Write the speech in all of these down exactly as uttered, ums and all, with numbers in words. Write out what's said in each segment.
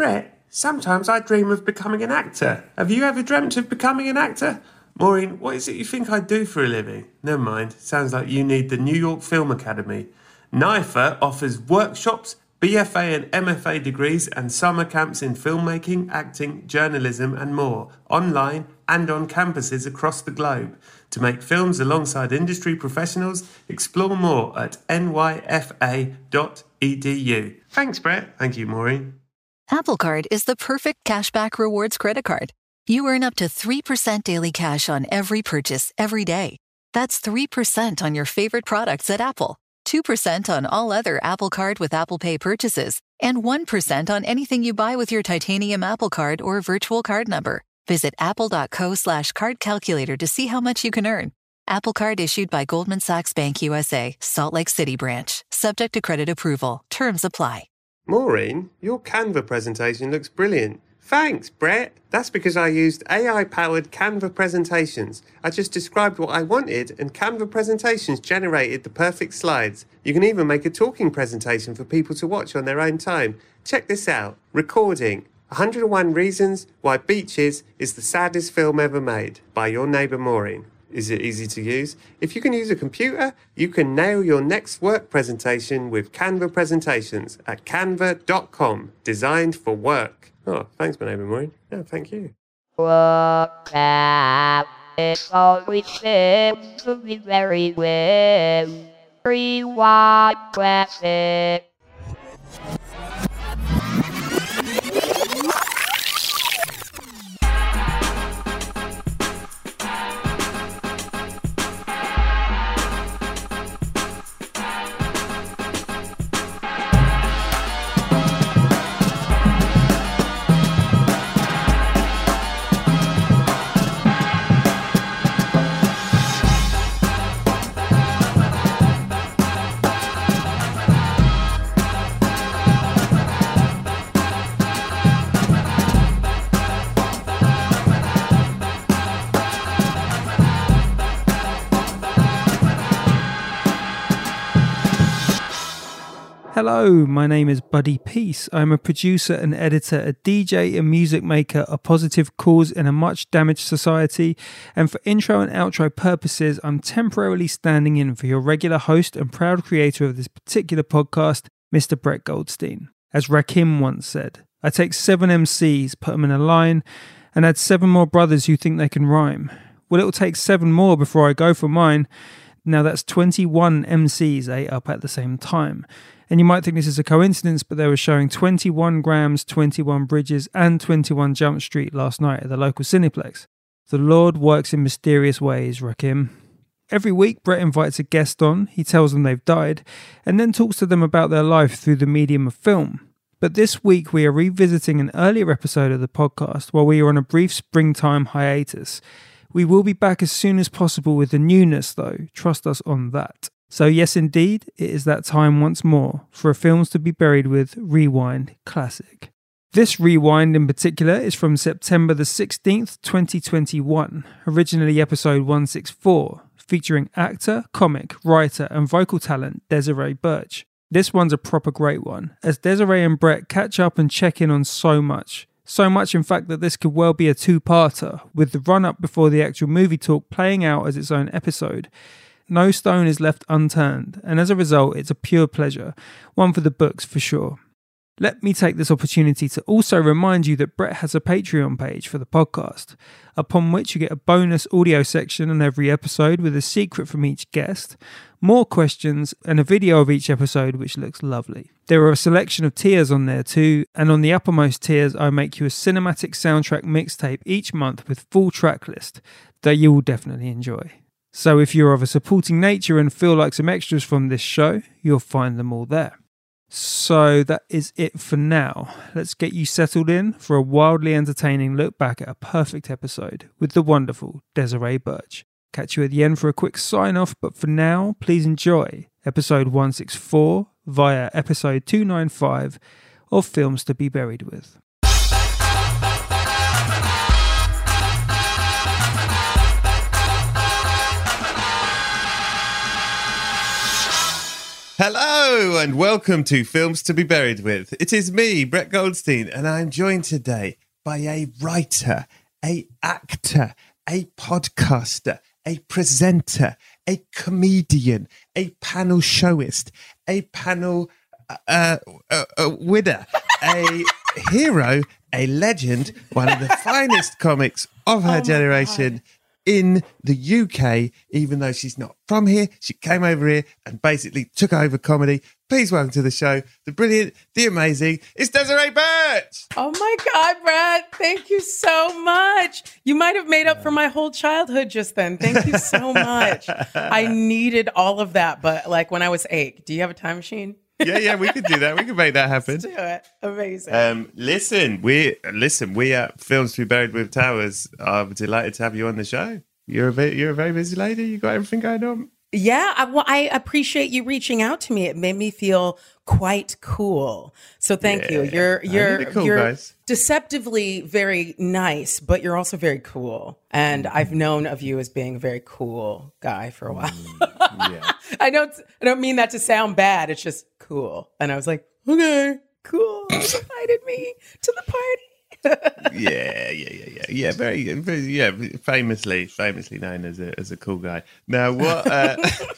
Brett, sometimes I dream of becoming an actor. Have you ever dreamt of becoming an actor? Maureen, what is it you think I do for a living? Never mind, sounds like you need the New York Film Academy. N I F A offers workshops, B F A and M F A degrees and summer camps in filmmaking, acting, journalism and more, online and on campuses across the globe. To make films alongside industry professionals, explore more at n y f a dot e d u. Thanks, Brett. Thank you, Maureen. Apple Card is the perfect cashback rewards credit card. You earn up to three percent daily cash on every purchase every day. That's three percent on your favorite products at Apple, two percent on all other Apple Card with Apple Pay purchases, and one percent on anything you buy with your titanium Apple Card or virtual card number. Visit apple.co slash card calculator to see how much you can earn. Apple Card issued by Goldman Sachs Bank U S A, Salt Lake City branch. Subject to credit approval. Terms apply. Maureen, your Canva presentation looks brilliant. Thanks, Brett. That's because I used A I-powered Canva presentations. I just described what I wanted and Canva presentations generated the perfect slides. You can even make a talking presentation for people to watch on their own time. Check this out. Recording. one hundred and one Reasons Why Beaches is the Saddest Film Ever Made by your neighbour Maureen. Is it easy to use? If you can use a computer, you can nail your next work presentation with Canva presentations at canva dot com. Designed for work. Oh, thanks, my neighbour Maureen. No, thank you. Work that is always seems to be very well. Rewind classic. Hello, my name is Buddy Peace. I'm a producer and editor, a D J and music maker, a positive cause in a much damaged society, and for intro and outro purposes, I'm temporarily standing in for your regular host and proud creator of this particular podcast, Mister Brett Goldstein. As Rakim once said, I take seven M Cs, put them in a line, and add seven more brothers who think they can rhyme. Well, it'll take seven more before I go for mine. Now that's twenty-one M Cs ate up at the same time. And you might think this is a coincidence, but they were showing twenty-one Grams, twenty-one Bridges, and twenty-one Jump Street last night at the local Cineplex. The Lord works in mysterious ways, Rakim. Every week, Brett invites a guest on, he tells them they've died, and then talks to them about their life through the medium of film. But this week, we are revisiting an earlier episode of the podcast while we are on a brief springtime hiatus. We will be back as soon as possible with the newness, though. Trust us on that. So yes, indeed, it is that time once more for a Films to be Buried With Rewind Classic. This rewind in particular is from September the sixteenth, twenty twenty-one, originally episode one sixty-four, featuring actor, comic, writer and vocal talent Desiree Burch. This one's a proper great one, as Desiree and Brett catch up and check in on so much. So much in fact that this could well be a two-parter, with the run-up before the actual movie talk playing out as its own episode. No stone is left unturned, and as a result, it's a pure pleasure, one for the books for sure. Let me take this opportunity to also remind you that Brett has a Patreon page for the podcast, upon which you get a bonus audio section on every episode with a secret from each guest, more questions, and a video of each episode which looks lovely. There are a selection of tiers on there too, and on the uppermost tiers I make you a cinematic soundtrack mixtape each month with full track list that you will definitely enjoy. So if you're of a supporting nature and feel like some extras from this show, you'll find them all there. So that is it for now. Let's get you settled in for a wildly entertaining look back at a perfect episode with the wonderful Desiree Burch. Catch you at the end for a quick sign off, but for now, please enjoy episode one sixty-four via episode two ninety-five of Films to be Buried With. Hello and welcome to Films to be Buried With. It is me, Brett Goldstein, and I'm joined today by a writer, a actor, a podcaster, a presenter, a comedian, a panel showist, a panel uh, uh, uh, winner, a hero, a legend, one of the finest comics of her Oh generation in the U K, even though she's not from here. She came over here and basically took over comedy. Please welcome to the show, the brilliant, the amazing, it's Desiree Birch. Oh my God, Brett. Thank you so much. You might have made up for my whole childhood just then. Thank you so much. I needed all of that, but like when I was eight. Do you have a time machine? Yeah, yeah, we could do that. We could make that happen. Let's do it. Amazing. Um, listen, we listen. We at Films to be Buried With Towers are delighted to have you on the show. You're a bit, you're a very busy lady. You got everything going on. Yeah, I, well, I appreciate you reaching out to me. It made me feel quite cool. So thank Yeah, you. You're I need you're it cool, you're guys. deceptively very nice, but you're also very cool. And I've known of you as being a very cool guy for a while. Yeah. I don't I don't mean that to sound bad. It's just cool. And I was like, okay, cool. You invited me to the party. yeah, yeah, yeah, yeah, yeah. Very, very, yeah. Famously, famously known as a as a cool guy. Now, what, uh,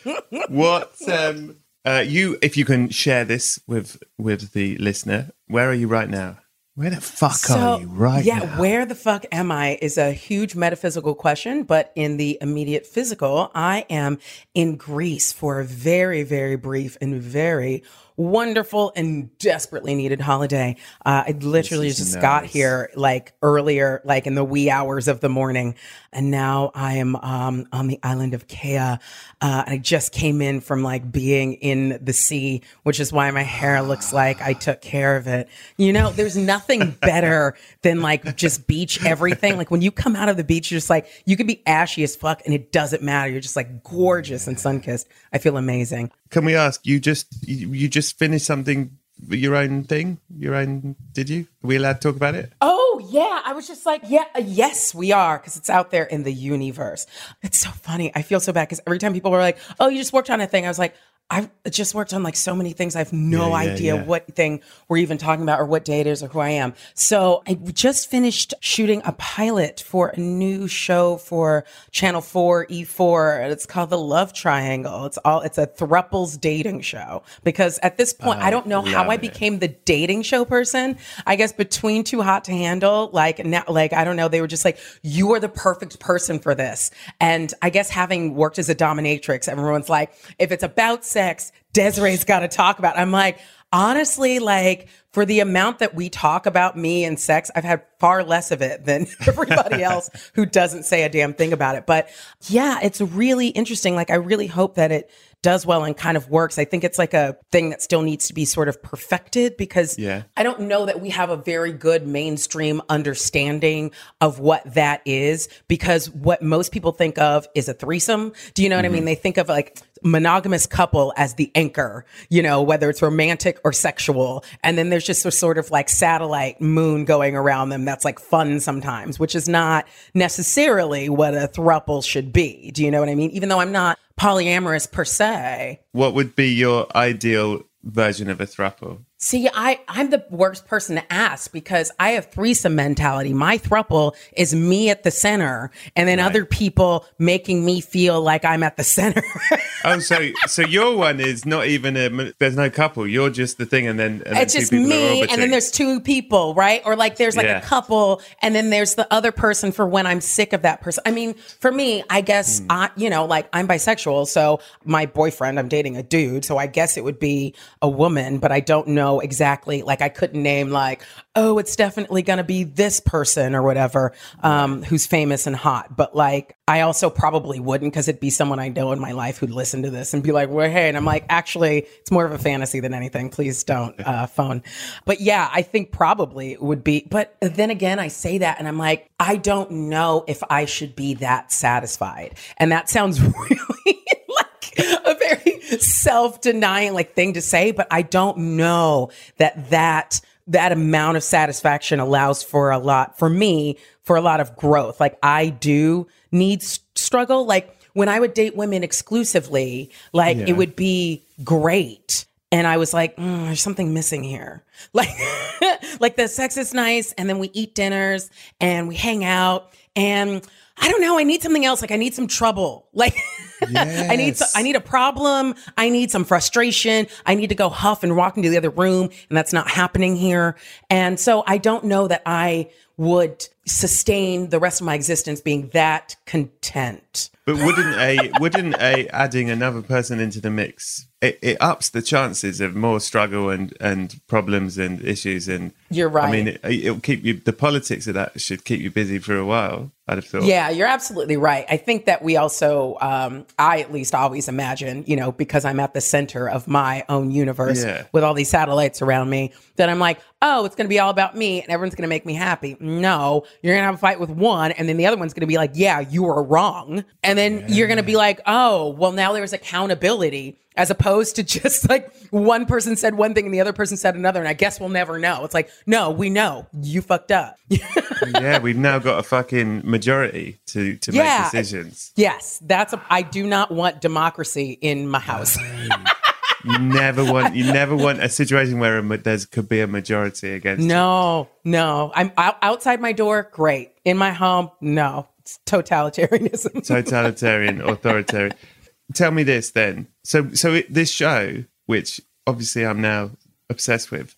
what, um, uh, you, if you can share this with with the listener, where are you right now? Where the fuck So, are you right yeah, now? where the fuck am I is a huge metaphysical question, but in the immediate physical, I am in Greece for a very, very brief and very wonderful and desperately needed holiday. Uh, I literally This is just got nice. here like earlier, like in the wee hours of the morning. And now I am um, on the island of Kea. Uh, I just came in from like being in the sea, which is why my hair looks like I took care of it. You know, there's nothing better than like just beach everything. Like when you come out of the beach, you're just like, you could be ashy as fuck and it doesn't matter. You're just like gorgeous and sun-kissed. I feel amazing. Can we ask you just you, you just finished something, your own thing, your own? Did you? Are we allowed to talk about it? Oh, yeah. I was just like, yeah, uh, yes, we are, because it's out there in the universe. It's so funny. I feel so bad because every time people were like, oh, you just worked on a thing, I was like, I just worked on like so many things. I have no Yeah, yeah, idea yeah. what thing we're even talking about or what day it is or who I am. So I just finished shooting a pilot for a new show for Channel four E four. It's called The Love Triangle. It's all, it's a thrupples dating show because at this point, I don't know how love I it. became the dating show person. I guess between Too Hot to Handle, like now, like, I don't know, they were just like, you are the perfect person for this. And I guess having worked as a dominatrix, everyone's like, if it's about sex, Desiree's got to talk about it. I'm like, honestly, like for the amount that we talk about me and sex, I've had far less of it than everybody else who doesn't say a damn thing about it. But yeah, it's really interesting. Like, I really hope that it does well and kind of works. I think it's like a thing that still needs to be sort of perfected because Yeah. I don't know that we have a very good mainstream understanding of what that is, because what most people think of is a threesome. Do you know what I mean? They think of like monogamous couple as the anchor, you know, whether it's romantic or sexual. And then there's just a sort of like satellite moon going around them that's like fun sometimes, which is not necessarily what a throuple should be. Do you know what I mean? Even though I'm not polyamorous per se. What would be your ideal version of a throuple? See, I, I'm the worst person to ask because I have threesome mentality. My throuple is me at the center and then Right. other people making me feel like I'm at the center. Oh, so so your one is not even a. There's no couple. You're just the thing, and then and It's then just two people are me, and orbiting. then there's two people, right? Or like there's like Yeah. a couple, and then there's the other person for when I'm sick of that person. I mean, for me, I guess Hmm. I, you know, like I'm bisexual, so my boyfriend, I'm dating a dude, so I guess it would be a woman, but I don't know exactly. Like I couldn't name like, oh, it's definitely gonna be this person or whatever, um, who's famous and hot. But like, I also probably wouldn't because it'd be someone I know in my life who'd listen to this and be like, well, hey, and I'm like, actually, it's more of a fantasy than anything. Please don't uh, phone. But yeah, I think probably it would be. But then again, I say that and I'm like, I don't know if I should be that satisfied. And that sounds really like a very self-denying like thing to say, but I don't know that that that amount of satisfaction allows for a lot, for me, for a lot of growth. Like I do need s- struggle. Like when I would date women exclusively, like Yeah. it would be great. And I was like, mm, there's something missing here. Like, like the sex is nice. And then we eat dinners and we hang out. And I don't know, I need something else. Like I need some trouble. Like yes. I need, I need a problem. I need some frustration. I need to go huff and walk into the other room. And that's not happening here. And so I don't know that I would sustain the rest of my existence being that content. But wouldn't a wouldn't a adding another person into the mix, it, it ups the chances of more struggle and, and problems and issues. And you're right. I mean, it, it'll keep you. The politics of that should keep you busy for a while, I'd have thought. Yeah, you're absolutely right. I think that we also, um, I at least always imagine, you know, because I'm at the center of my own universe yeah. with all these satellites around me, that I'm like, oh, it's going to be all about me and everyone's going to make me happy. No, you're going to have a fight with one and then the other one's going to be like, yeah, you were wrong. And then yeah. you're going to be like, oh, well, now there's accountability, as opposed to just like one person said one thing and the other person said another. And I guess we'll never know. It's like, no, we know you fucked up. Yeah, we've now got a fucking majority to, to yeah. make decisions. Yes, that's a, I do not want democracy in my house. You never want you never want a situation where a, there's could be a majority against no, you. No, I'm out, outside my door. Great. In my home. No, it's totalitarianism. Totalitarian, authoritarian. Tell me this then. So, so it, this show, which obviously I'm now obsessed with,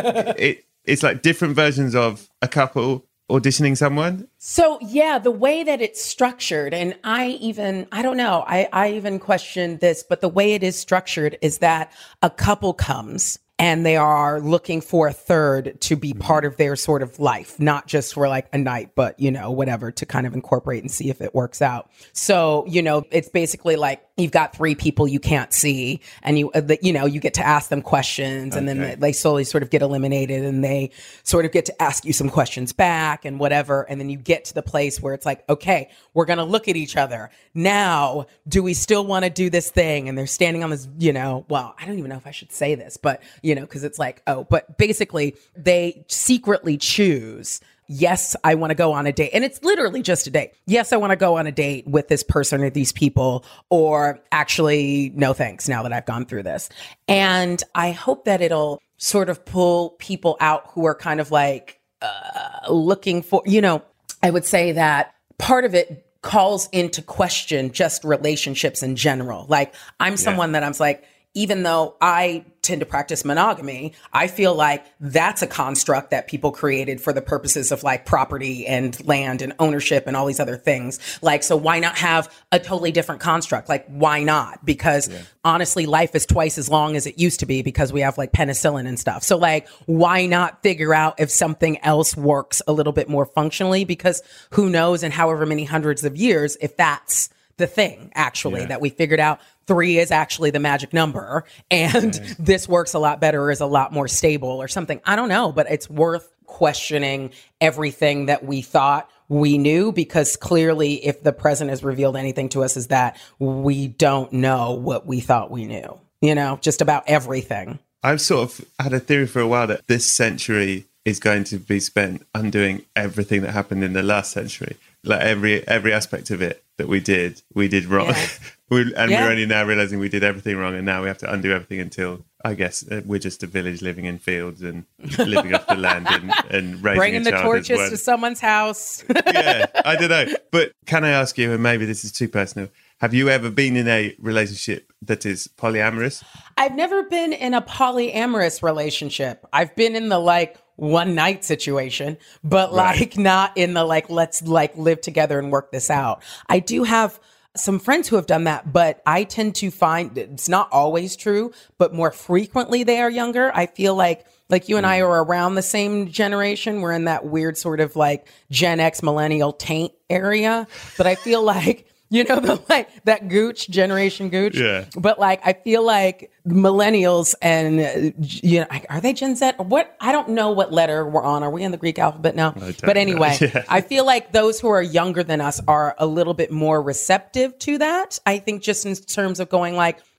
it it's like different versions of a couple auditioning someone. So yeah, the way that it's structured, and I even, I don't know, I, I even questioned this, but the way it is structured is that a couple comes and they are looking for a third to be part of their sort of life, not just for like a night, but, you know, whatever, to kind of incorporate and see if it works out. So, you know, it's basically like you've got three people you can't see and you, uh, the, you know, you get to ask them questions and okay. then they slowly sort of get eliminated and they sort of get to ask you some questions back and whatever. And then you get to the place where it's like, okay, we're going to look at each other. Now, do we still want to do this thing? And they're standing on this, you know, well, I don't even know if I should say this, but you know, because it's like, oh, but basically they secretly choose, yes, I want to go on a date. And it's literally just a date. Yes, I want to go on a date with this person or these people, or actually, no thanks now that I've gone through this. And I hope that it'll sort of pull people out who are kind of like uh, looking for, you know, I would say that part of it calls into question just relationships in general. Like I'm someone yeah. that I'm like, even though I tend to practice monogamy, I feel like that's a construct that people created for the purposes of like property and land and ownership and all these other things. Like, so why not have a totally different construct? Like, why not? Because yeah. honestly, life is twice as long as it used to be because we have like penicillin and stuff. So like, why not figure out if something else works a little bit more functionally? Because who knows in however many hundreds of years, if that's the thing actually yeah. that we figured out, three is actually the magic number and yeah. this works a lot better, is a lot more stable or something. I don't know, but it's worth questioning everything that we thought we knew, because clearly if the present has revealed anything to us is that we don't know what we thought we knew, you know, just about everything. I've sort of had a theory for a while that this century is going to be spent undoing everything that happened in the last century. Like every every aspect of it that we did, we did wrong. Yeah. we, and yeah. we're only now realizing we did everything wrong, and now we have to undo everything until, I guess, uh, we're just a village living in fields and living off the land and, and raising Bringing a the child torches as to someone's house. Yeah, I don't know. But can I ask you, and maybe this is too personal, have you ever been in a relationship that is polyamorous? I've never been in a polyamorous relationship. I've been in the like one night situation, but right. like not in the like, let's like live together and work this out. I do have some friends who have done that, but I tend to find it's not always true, but more frequently they are younger. I feel like like you and I are around the same generation. We're in that weird sort of like Gen X millennial taint area, but I feel like, you know, the like that gooch, generation gooch. Yeah. But like, I feel like millennials and, uh, you know, are they Gen Z? Or what? I don't know what letter we're on. Are we in the Greek alphabet now? But anyway, yeah. I feel like those who are younger than us are a little bit more receptive to that. I think just in terms of going like,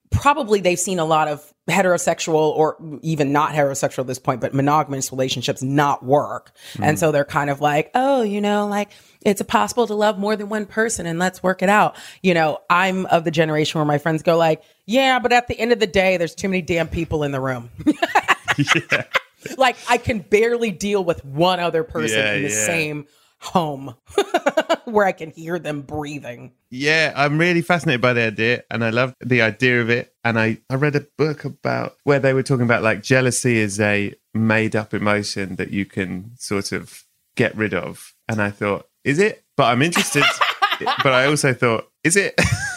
probably they've seen a lot of heterosexual or even not heterosexual at this point, but monogamous relationships not work. Mm. And so they're kind of like, oh, you know, like it's possible to love more than one person and let's work it out. You know, I'm of the generation where my friends go like, yeah, but at the end of the day, there's too many damn people in the room. Yeah. Like I can barely deal with one other person yeah, in the yeah. same home where I can hear them breathing. Yeah, I'm really fascinated by the idea and I love the idea of it. And I, I read a book about where they were talking about like jealousy is a made up emotion that you can sort of get rid of. And I thought, is it? But I'm interested. But I also thought, is it?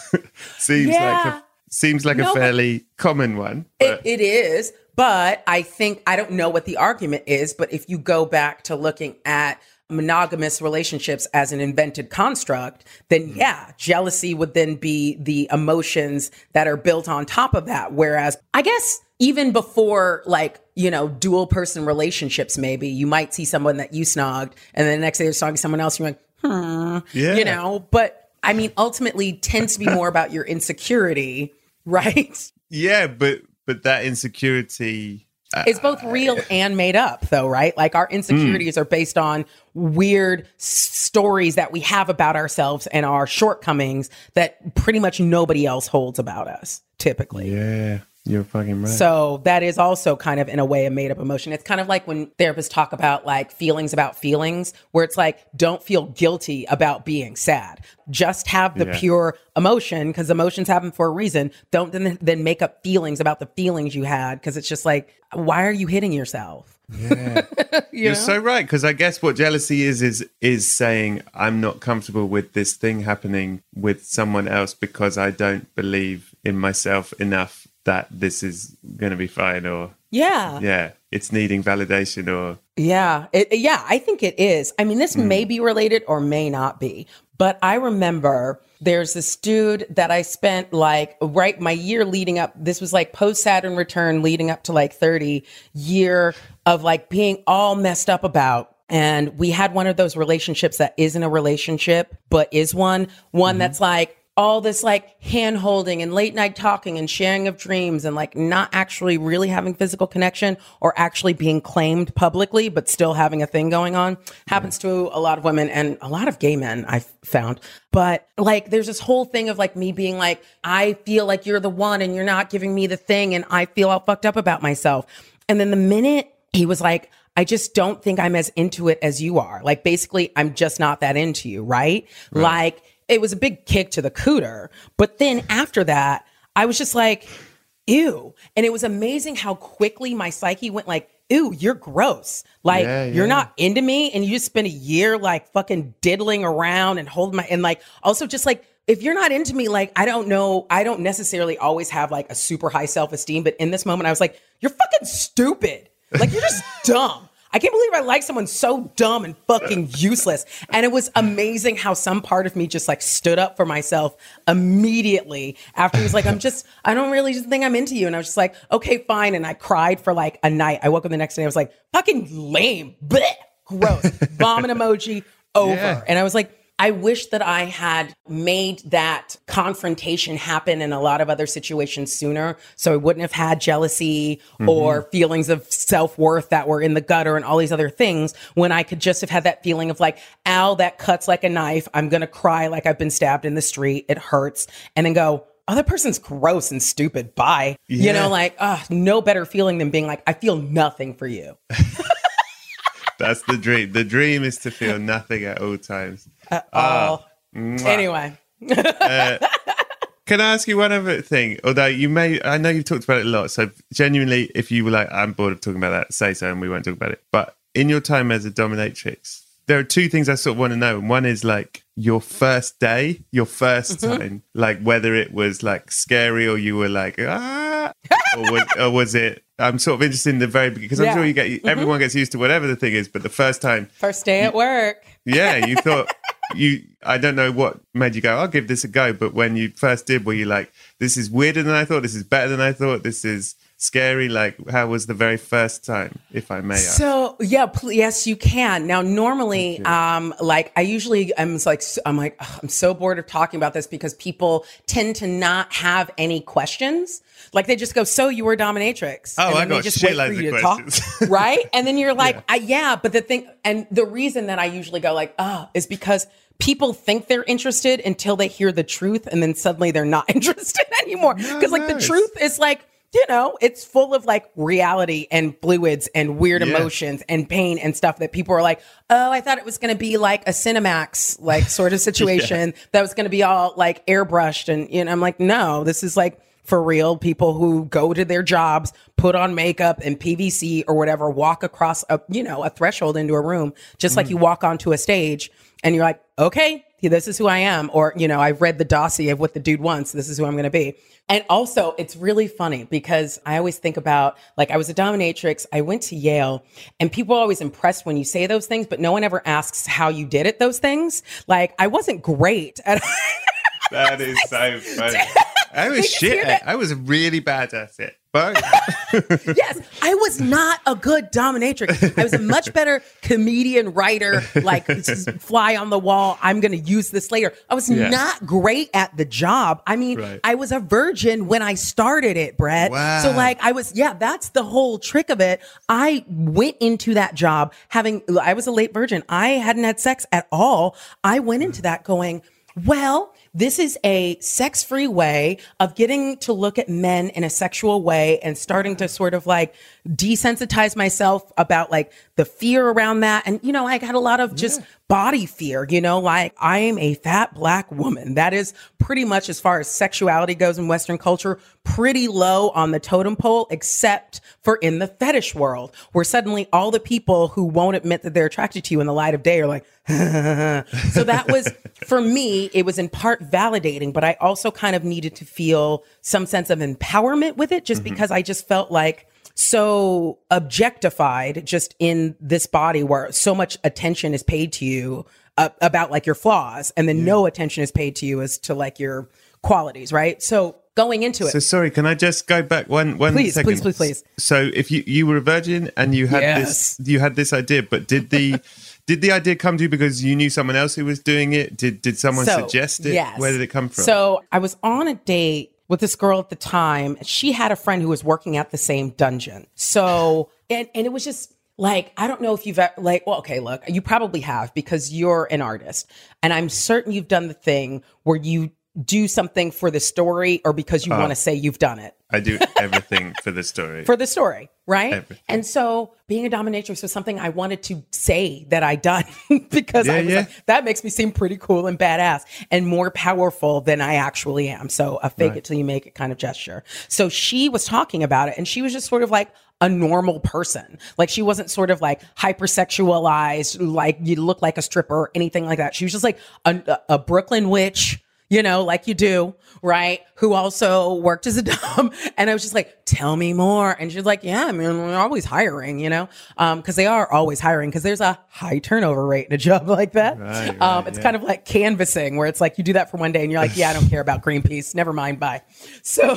seems yeah. like a, seems like no, a fairly common one. It, it is. But I think, I don't know what the argument is, but if you go back to looking at monogamous relationships as an invented construct, then yeah, jealousy would then be the emotions that are built on top of that. Whereas I guess even before like, you know, dual person relationships, maybe you might see someone that you snogged and then the next day you're snogging someone else. And you're like, hmm, yeah. you know, but I mean, ultimately tends to be more about your insecurity, right? Yeah, but, but that insecurity... It's both real and made up, though, right? Like our insecurities mm. are based on weird s- stories that we have about ourselves and our shortcomings that pretty much nobody else holds about us, typically. Yeah, you're fucking right. So that is also kind of, in a way, a made up emotion. It's kind of like when therapists talk about like feelings about feelings, where it's like, don't feel guilty about being sad. Just have the yeah. pure emotion, because emotions happen for a reason. Don't then, then make up feelings about the feelings you had, because it's just like, why are you hitting yourself? Yeah, you you're know? so right. Because I guess what jealousy is is is saying I'm not comfortable with this thing happening with someone else because I don't believe in myself enough that this is going to be fine, or yeah, yeah, it's needing validation, or yeah, it, yeah. I think it is. I mean, this mm. may be related or may not be. But I remember there's this dude that I spent like, right, my year leading up, this was like post Saturn return leading up to like thirty year of like being all messed up about. And we had one of those relationships that isn't a relationship, but is one, one mm-hmm. that's like all this like hand holding and late night talking and sharing of dreams and like not actually really having physical connection or actually being claimed publicly, but still having a thing going on. Happens to a lot of women and a lot of gay men, I've found. But like, there's this whole thing of like me being like, I feel like you're the one and you're not giving me the thing. And I feel all fucked up about myself. And then the minute he was like, I just don't think I'm as into it as you are. Like, basically, I'm just not that into you. Right. right. Like, it was a big kick to the cooter. But then after that, I was just like, ew. And it was amazing how quickly my psyche went like, ew, you're gross. Like, yeah, yeah. you're not into me. And you just spent a year like fucking diddling around and holding my, and like, also just like, if you're not into me, like, I don't know, I don't necessarily always have like a super high self-esteem. But in this moment, I was like, you're fucking stupid. Like, you're just dumb. I can't believe I like someone so dumb and fucking useless. And it was amazing how some part of me just like stood up for myself immediately after he was like, I'm just, I don't really just think I'm into you. And I was just like, okay, fine. And I cried for like a night. I woke up the next day. I was like, fucking lame. Blech, gross. Vomit emoji over. Yeah. And I was like, I wish that I had made that confrontation happen in a lot of other situations sooner. So I wouldn't have had jealousy mm-hmm. or feelings of self-worth that were in the gutter and all these other things, when I could just have had that feeling of like, ow, that cuts like a knife. I'm going to cry like I've been stabbed in the street. It hurts. And then go, oh, that person's gross and stupid. Bye. Yeah. You know, like, uh, no better feeling than being like, I feel nothing for you. That's the dream. The dream is to feel nothing at all times. At all. Uh, anyway. uh, can I ask you one other thing? Although you may, I know you've talked about it a lot. So genuinely, if you were like, I'm bored of talking about that, say so and we won't talk about it. But in your time as a dominatrix, there are two things I sort of want to know. And one is like your first day, your first mm-hmm. time, like whether it was like scary or you were like, ah, or, was, or was it, I'm sort of interested in the very beginning, because I'm yeah. sure you get, mm-hmm. everyone gets used to whatever the thing is, but the first time. First day you, at work. Yeah, you thought, you, I don't know what made you go, I'll give this a go. But when you first did, were you like, this is weirder than I thought, this is better than I thought, this is scary? Like, how was the very first time, if I may ask? So yeah, pl- yes, you can. Now, normally, Okay. um, like I usually, I'm like, s- I'm like, "Ugh, I'm so bored of talking about this because people tend to not have any questions. Like they just go, "So you were a dominatrix?" Oh, and I then they got just wait for shitloads you of to talk, questions. right? And then you're like, Yeah. I, "Yeah," but the thing, and the reason that I usually go like, "Ah," is because people think they're interested until they hear the truth, and then suddenly they're not interested anymore. Because like the nice. truth is like, you know, it's full of like reality and fluids and weird Yeah. emotions and pain and stuff that people are like, oh, I thought it was going to be like a Cinemax like sort of situation that was going to be all like airbrushed. And, you know, I'm like, no, this is like for real people who go to their jobs, put on makeup and P V C or whatever, walk across a, you know, a threshold into a room, just like you walk onto a stage and you're like, okay, this is who I am. Or, you know, I've read the dossier of what the dude wants. This is who I'm going to be. And also, it's really funny because I always think about, like, I was a dominatrix. I went to Yale, and people are always impressed when you say those things, but no one ever asks how you did at those things. Like, I wasn't great at That is so funny. I was Did you shit hear at that? I was really bad at it. But Yes, I was not a good dominatrix. I was a much better comedian, writer, like just fly on the wall. I'm going to use this later. I was Yeah. not great at the job. I mean, Right. I was a virgin when I started it, Brett. Wow. So like I was, yeah, that's the whole trick of it. I went into that job having, I was a late virgin. I hadn't had sex at all. I went into that going, well, this is a sex-free way of getting to look at men in a sexual way and starting to sort of like desensitize myself about like the fear around that. And, you know, I had a lot of just body fear, you know, like I am a fat black woman. That is pretty much as far as sexuality goes in Western culture, pretty low on the totem pole, except for in the fetish world, where suddenly all the people who won't admit that they're attracted to you in the light of day are like, so that was, for me, it was in part validating, but I also kind of needed to feel some sense of empowerment with it, just because I just felt like so objectified just in this body where so much attention is paid to you uh, about like your flaws, and then no attention is paid to you as to like your qualities, right? So going into it. so sorry, can I just go back one one Please, second? please, please, please. So if you you were a virgin and you had Yes. this you had this idea, but did the did the idea come to you because you knew someone else who was doing it? Did did someone So, suggest it? yes. Where did it come from? So I was on a date with this girl at the time. She had a friend who was working at the same dungeon. So, and, and it was just like, I don't know if you've ever, like, well, okay, look, you probably have because you're an artist. And I'm certain you've done the thing where you do something for the story or because you want to say you've done it. I do everything for the story. For the story, right? Everything. And so being a dominatrix was something I wanted to say that I done because Yeah, I was yeah. like, that makes me seem pretty cool and badass and more powerful than I actually am. So a fake it till you make it kind of gesture. So she was talking about it and she was just sort of like a normal person. Like she wasn't sort of like hypersexualized, like you look like a stripper or anything like that. She was just like a, a Brooklyn witch, you know, like you do, right? Who also worked as a dom. And I was just like, tell me more. And she's like, yeah, I mean, we're always hiring, you know, um, cause they are always hiring because there's a high turnover rate in a job like that. Right, right, um, it's yeah. kind of like canvassing where it's like, you do that for one day and you're like, yeah, I don't care about Greenpeace. Never mind. Bye. So,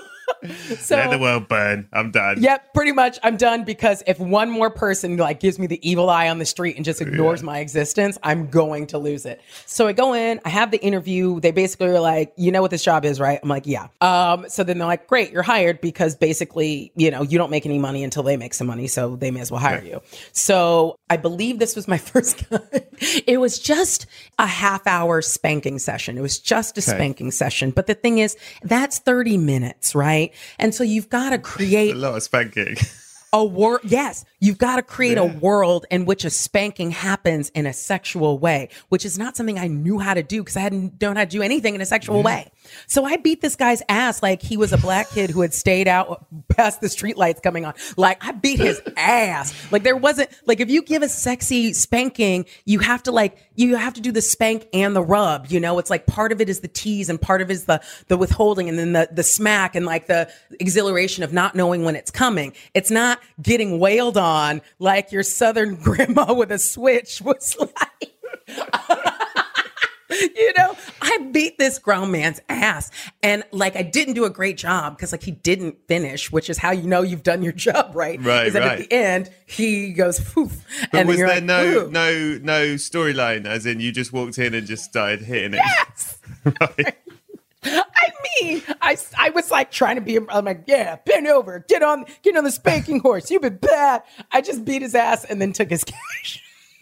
so Let the world burn. I'm done. Yep, pretty much. I'm done because if one more person like gives me the evil eye on the street and just ignores my existence, I'm going to lose it. So I go in, I have the interview. They basically are like, you know what this job is, right? I'm like, yeah. Um, so then they're like, great, you're hired because basically, you know, you don't make any money until they make some money. So they may as well hire you. So I believe this was my first guy. It was just a half hour spanking session. It was just a spanking session. But the thing is, that's thirty minutes, right? And so you've got to create A lot of spanking. a world. Yes, you've got to create a world in which a spanking happens in a sexual way, which is not something I knew how to do because I hadn't known how to do anything in a sexual way. So I beat this guy's ass like he was a black kid who had stayed out past the streetlights coming on. Like I beat his ass. Like there wasn't like if you give a sexy spanking, you have to like you have to do the spank and the rub. You know, it's like part of it is the tease and part of it is the the withholding and then the the smack and like the exhilaration of not knowing when it's coming. It's not getting wailed on like your Southern grandma with a switch was like. You know, I I beat this grown man's ass. And like, I didn't do a great job because like he didn't finish, which is how you know you've done your job, right? Right, is that right. at the end, he goes, poof. But and was then there like, no Ooh. no no storyline, as in you just walked in and just started hitting it? Yes. Right. I mean, I, I was like trying to be, I'm like, yeah, bend over, get on, get on the spanking horse. You've been bad. I just beat his ass and then took his cash.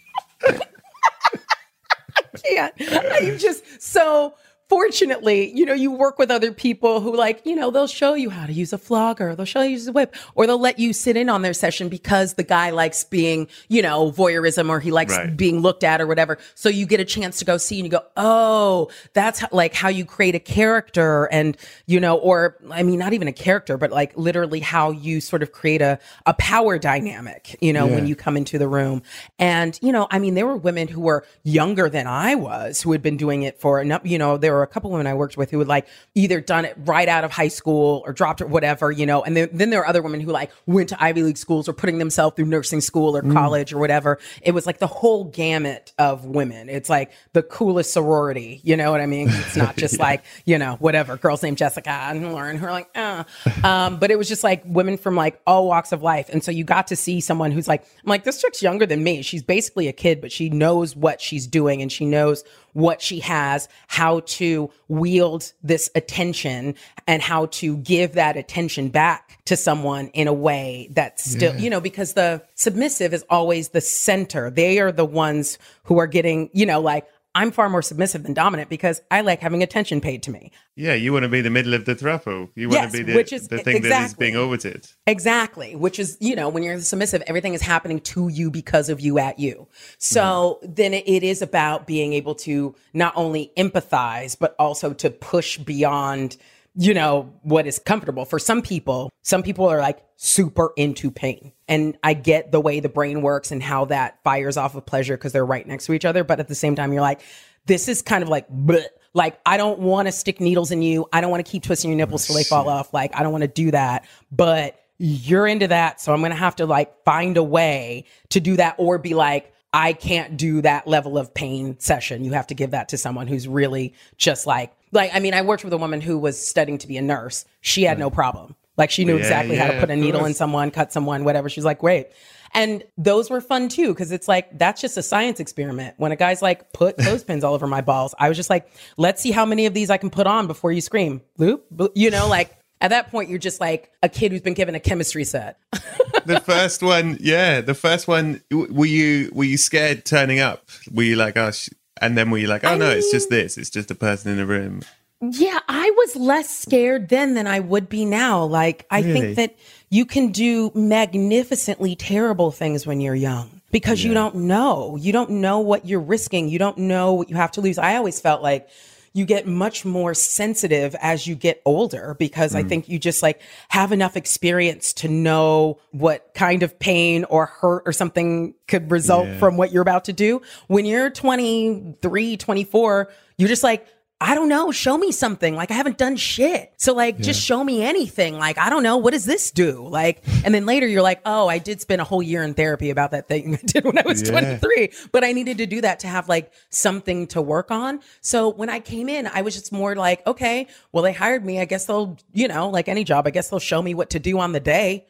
I can't. I just, so fortunately, you know, you work with other people who like, you know, they'll show you how to use a flogger, they'll show you how to use a whip, or they'll let you sit in on their session because the guy likes being, you know, voyeurism, or he likes Right. being looked at or whatever. So you get a chance to go see and you go, oh, that's how, like how you create a character, and, you know, or I mean, not even a character, but like literally how you sort of create a, a power dynamic, you know, Yeah. when you come into the room. And, you know, I mean, there were women who were younger than I was who had been doing it for enough, you know, there were a couple women I worked with who had like either done it right out of high school or dropped it, whatever, you know, and then, then there are other women who like went to Ivy League schools or putting themselves through nursing school or college or whatever. It was like the whole gamut of women. It's like the coolest sorority, you know what I mean? It's not just like, you know, whatever, girls named Jessica and Lauren who are like, uh. Um, but it was just like women from like all walks of life. And so you got to see someone who's like, I'm like, this chick's younger than me. She's basically a kid, but she knows what she's doing and she knows what she has, how to wield this attention and how to give that attention back to someone in a way that's still, Yeah. you know, because the submissive is always the center. They are the ones who are getting, you know, like, I'm far more submissive than dominant because I like having attention paid to me. Yeah, you want to be the middle of the thruple. You want Yes, to be the, which is- the thing that is exactly. being orbited. Exactly. Which is, you know, when you're submissive, everything is happening to you because of you at you. So mm. then it, it is about being able to not only empathize, but also to push beyond, you know, what is comfortable. For some people, some people are like super into pain. And I get the way the brain works and how that fires off of pleasure because they're right next to each other. But at the same time, you're like, this is kind of like, bleh. Like, I don't want to stick needles in you. I don't want to keep twisting your nipples till they fall off. Like, I don't want to do that. But you're into that. So I'm going to have to like find a way to do that, or be like, I can't do that level of pain session. You have to give that to someone who's really just like, like, I mean, I worked with a woman who was studying to be a nurse. She had no problem. Like, she knew Yeah, exactly how yeah, to put a of needle course. in someone, cut someone, whatever. She's like, great. And those were fun too, because it's like, that's just a science experiment. When a guy's like, put clothespins all over my balls, I was just like, let's see how many of these I can put on before you scream. Bloop, bloop. You know, like at that point, you're just like a kid who's been given a chemistry set. The first one, yeah, the first one. w- Were you were you scared turning up? Were you like, oh, sh-? And then were you like, oh I no, it's mean- just this. It's just a person in a room. Yeah, I was less scared then than I would be now. Like, I Really? think that you can do magnificently terrible things when you're young because you don't know. You don't know what you're risking. You don't know what you have to lose. I always felt like you get much more sensitive as you get older because I think you just like have enough experience to know what kind of pain or hurt or something could result Yeah. from what you're about to do. When you're twenty-three, twenty-four, you're just like, I don't know, show me something. Like, I haven't done shit. So like, just show me anything. Like, I don't know, what does this do? Like, and then later you're like, oh, I did spend a whole year in therapy about that thing I did when I was Yeah. twenty-three, but I needed to do that to have like something to work on. So when I came in, I was just more like, okay, well, they hired me. I guess they'll, you know, like any job, I guess they'll show me what to do on the day.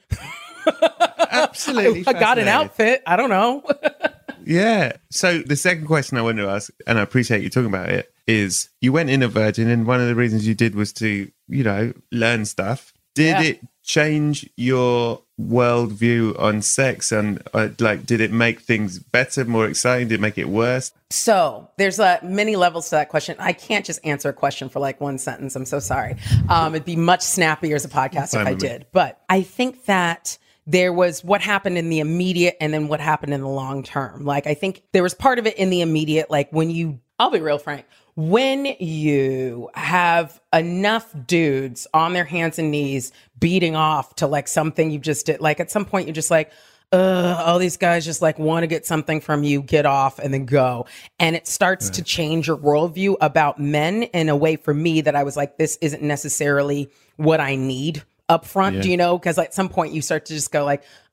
Absolutely, I got an fascinating. outfit. I don't know. Yeah. So the second question I wanted to ask, and I appreciate you talking about it, is you went in a virgin, and one of the reasons you did was to, you know, learn stuff. Did Yeah. it change your worldview on sex? And uh, like, did it make things better, more exciting? Did it make it worse? So there's uh, many levels to that question. I can't just answer a question for like one sentence. I'm so sorry. Um, it'd be much snappier as a podcast Fine if I with me. did. But I think that there was what happened in the immediate and then what happened in the long term. Like, I think there was part of it in the immediate, like when you, I'll be real frank, when you have enough dudes on their hands and knees beating off to like something you just did, like at some point you're just like, uh, all these guys just like want to get something from you, get off and then go. And it starts to change your worldview about men in a way for me that I was like, this isn't necessarily what I need up front. Yeah. Do you know? Because at some point you start to just go like,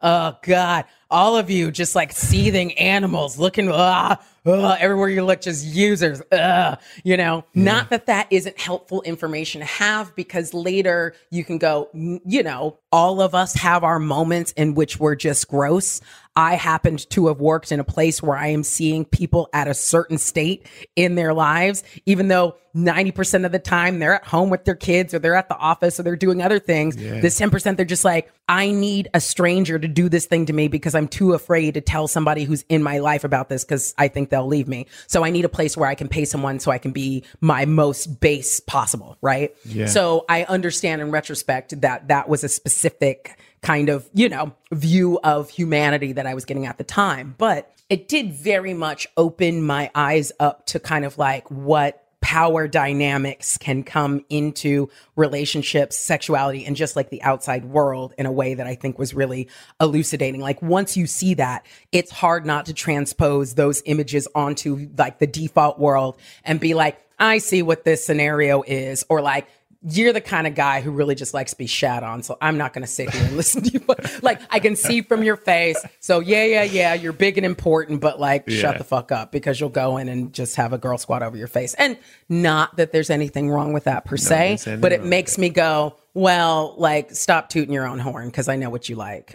Oh God, all of you just like seething animals looking, ah, ah, everywhere you look, just users, uh, you know, yeah. Not that that isn't helpful information to have, because later you can go, you know, all of us have our moments in which we're just gross. I happened to have worked in a place where I am seeing people at a certain state in their lives, even though ninety percent of the time they're at home with their kids or they're at the office or they're doing other things. Yeah. This ten percent, they're just like, I need a stranger to do this thing to me because I'm too afraid to tell somebody who's in my life about this because I think they'll leave me. So I need a place where I can pay someone so I can be my most base possible, right? Yeah. So I understand in retrospect that that was a specific kind of, you know, view of humanity that I was getting at the time. But it did very much open my eyes up to kind of like what power dynamics can come into relationships, sexuality, and just like the outside world in a way that I think was really elucidating. Like once you see that, it's hard not to transpose those images onto like the default world and be like, I see what this scenario is, or like, you're the kind of guy who really just likes to be shat on. So I'm not going to sit here and listen to you. But like, I can see from your face. So yeah, yeah, yeah, you're big and important, but like, yeah. Shut the fuck up, because you'll go in and just have a girl squat over your face. And not that there's anything wrong with that per se, no, but it makes me go, well, like, stop tooting your own horn, because I know what you like.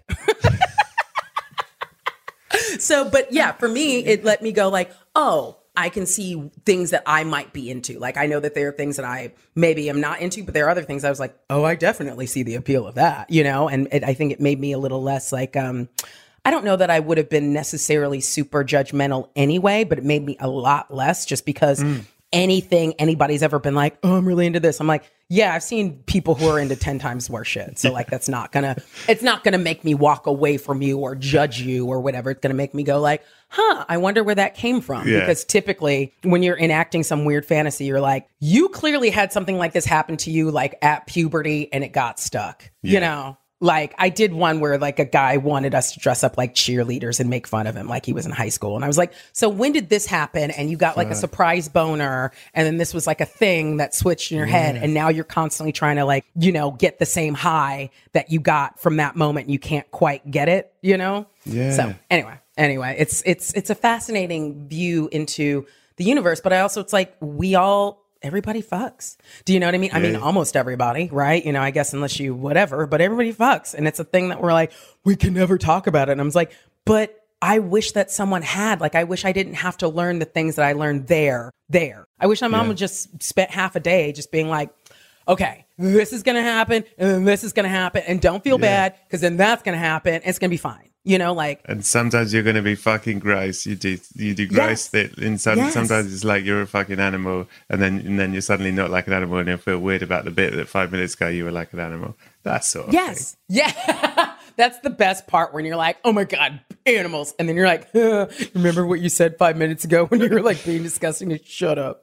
So, but yeah, for me, it let me go like, oh, I can see things that I might be into. Like, I know that there are things that I maybe am not into, but there are other things I was like, oh, I definitely see the appeal of that, you know? And it, I think it made me a little less like, um, I don't know that I would have been necessarily super judgmental anyway, but it made me a lot less, just because mm. anything anybody's ever been like, oh, I'm really into this. I'm like, yeah, I've seen people who are into ten times worse shit. So like, that's not gonna, it's not gonna make me walk away from you or judge you or whatever. It's gonna make me go like, huh, I wonder where that came from. Yeah. Because typically when you're enacting some weird fantasy, you're like, you clearly had something like this happen to you like at puberty and it got stuck, yeah. you know? Like I did one where like a guy wanted us to dress up like cheerleaders and make fun of him like he was in high school. And I was like, so when did this happen? And you got like a surprise boner. And then this was like a thing that switched in your yeah. head. And now you're constantly trying to like, you know, get the same high that you got from that moment. And you can't quite get it, you know? Yeah. So anyway, anyway, it's, it's, it's a fascinating view into the universe. But I also, it's like, we all, everybody fucks. Do you know what I mean? Yeah. I mean, almost everybody, right? You know, I guess unless you whatever, but everybody fucks. And it's a thing that we're like, we can never talk about it. And I was like, but I wish that someone had, like, I wish I didn't have to learn the things that I learned there, there. I wish my mom yeah. would just spent half a day just being like, okay, this is going to happen. And then this is going to happen. And don't feel yeah. bad, because then that's going to happen. And it's going to be fine. You know, like, and sometimes you're going to be fucking gross. You do, you do gross. Yes. That, and some, yes. sometimes it's like you're a fucking animal, and then, and then you're suddenly not like an animal, and you feel weird about the bit that five minutes ago you were like an animal. That sort of yes, thing. Yeah, that's the best part when you're like, oh my god, animals, and then you're like, uh, remember what you said five minutes ago when you were like being disgusting? And shut up.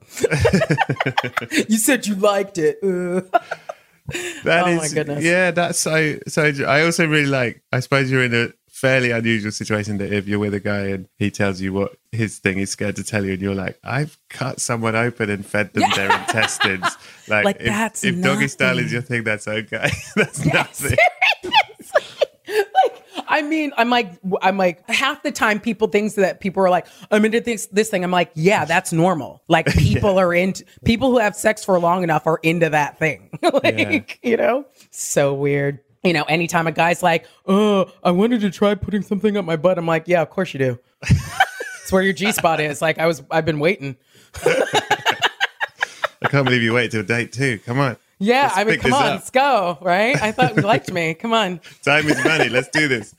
You said you liked it. Uh. That oh is, my goodness. Yeah, that's so. So I also really like. I suppose you're in a fairly unusual situation that if you're with a guy and he tells you what his thing he's scared to tell you, and you're like, I've cut someone open and fed them yeah. their intestines. Like, like if, that's if doggy style is your thing, that's okay. That's yes. nothing. Like, I mean, I'm like, I'm like, half the time people think that people are like, I'm into this this thing. I'm like, yeah, that's normal. Like people yeah. are into, people who have sex for long enough are into that thing. Like, yeah. you know, so weird. You know, anytime a guy's like, oh, I wanted to try putting something up my butt. I'm like, yeah, of course you do. It's where your G spot is. Like I was, I've been waiting. I can't believe you waited till date two. Come on. Yeah, let's I mean, come on, up. Let's go. Right? I thought you liked me. Come on. Time is money. Let's do this.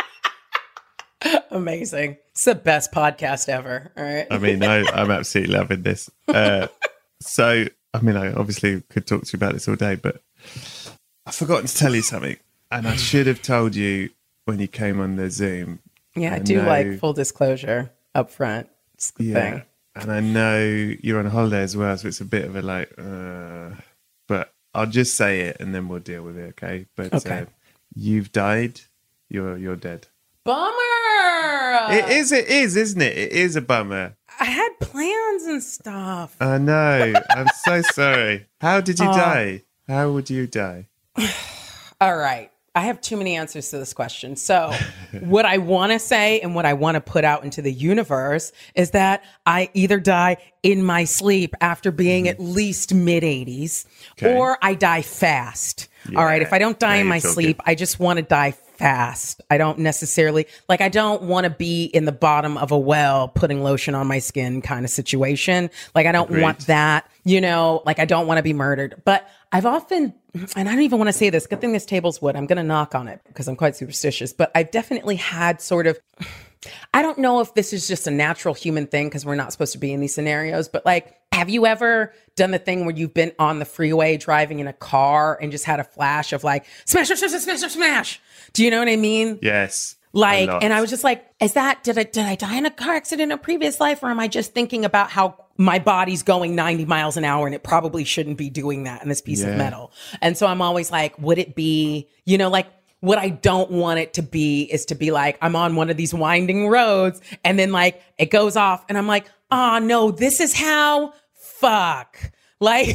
Amazing. It's the best podcast ever. All right. I mean, I, I'm absolutely loving this. Uh, so, I mean, I obviously could talk to you about this all day, but I've forgotten to tell you something, and I should have told you when you came on the Zoom. Yeah, I, I do know, like full disclosure up front. It's the yeah, thing. And I know you're on holiday as well, so it's a bit of a like, uh, but I'll just say it and then we'll deal with it, okay? But okay. Uh, you've died. You're you're dead. Bummer. It is. It is, isn't it? It is a bummer. I had plans and stuff. I know. I'm so sorry. How did you uh, die? How would you die? All right. I have too many answers to this question. So what I want to say and what I want to put out into the universe is that I either die in my sleep after being mm-hmm. at least mid eighties, okay. or I die fast. Yeah. All right. If I don't die yeah, in my sleep, good. I just want to die fast. I don't necessarily, like, I don't want to be in the bottom of a well putting lotion on my skin kind of situation. Like, I don't Agreed. want that, you know, like, I don't want to be murdered. But I've often, and I don't even want to say this, good thing this table's wood. I'm going to knock on it because I'm quite superstitious, but I've definitely had sort of, I don't know if this is just a natural human thing because we're not supposed to be in these scenarios, but like, have you ever done the thing where you've been on the freeway driving in a car and just had a flash of like, smash, smash, smash, smash, smash? Do you know what I mean? Yes. Like, and I was just like, is that, did I, did I die in a car accident in a previous life? Or am I just thinking about how my body's going ninety miles an hour and it probably shouldn't be doing that in this piece yeah. of metal? And so I'm always like, would it be, you know, like, what I don't want it to be is to be like, I'm on one of these winding roads and then like it goes off and I'm like, oh no, this is how, fuck. Like,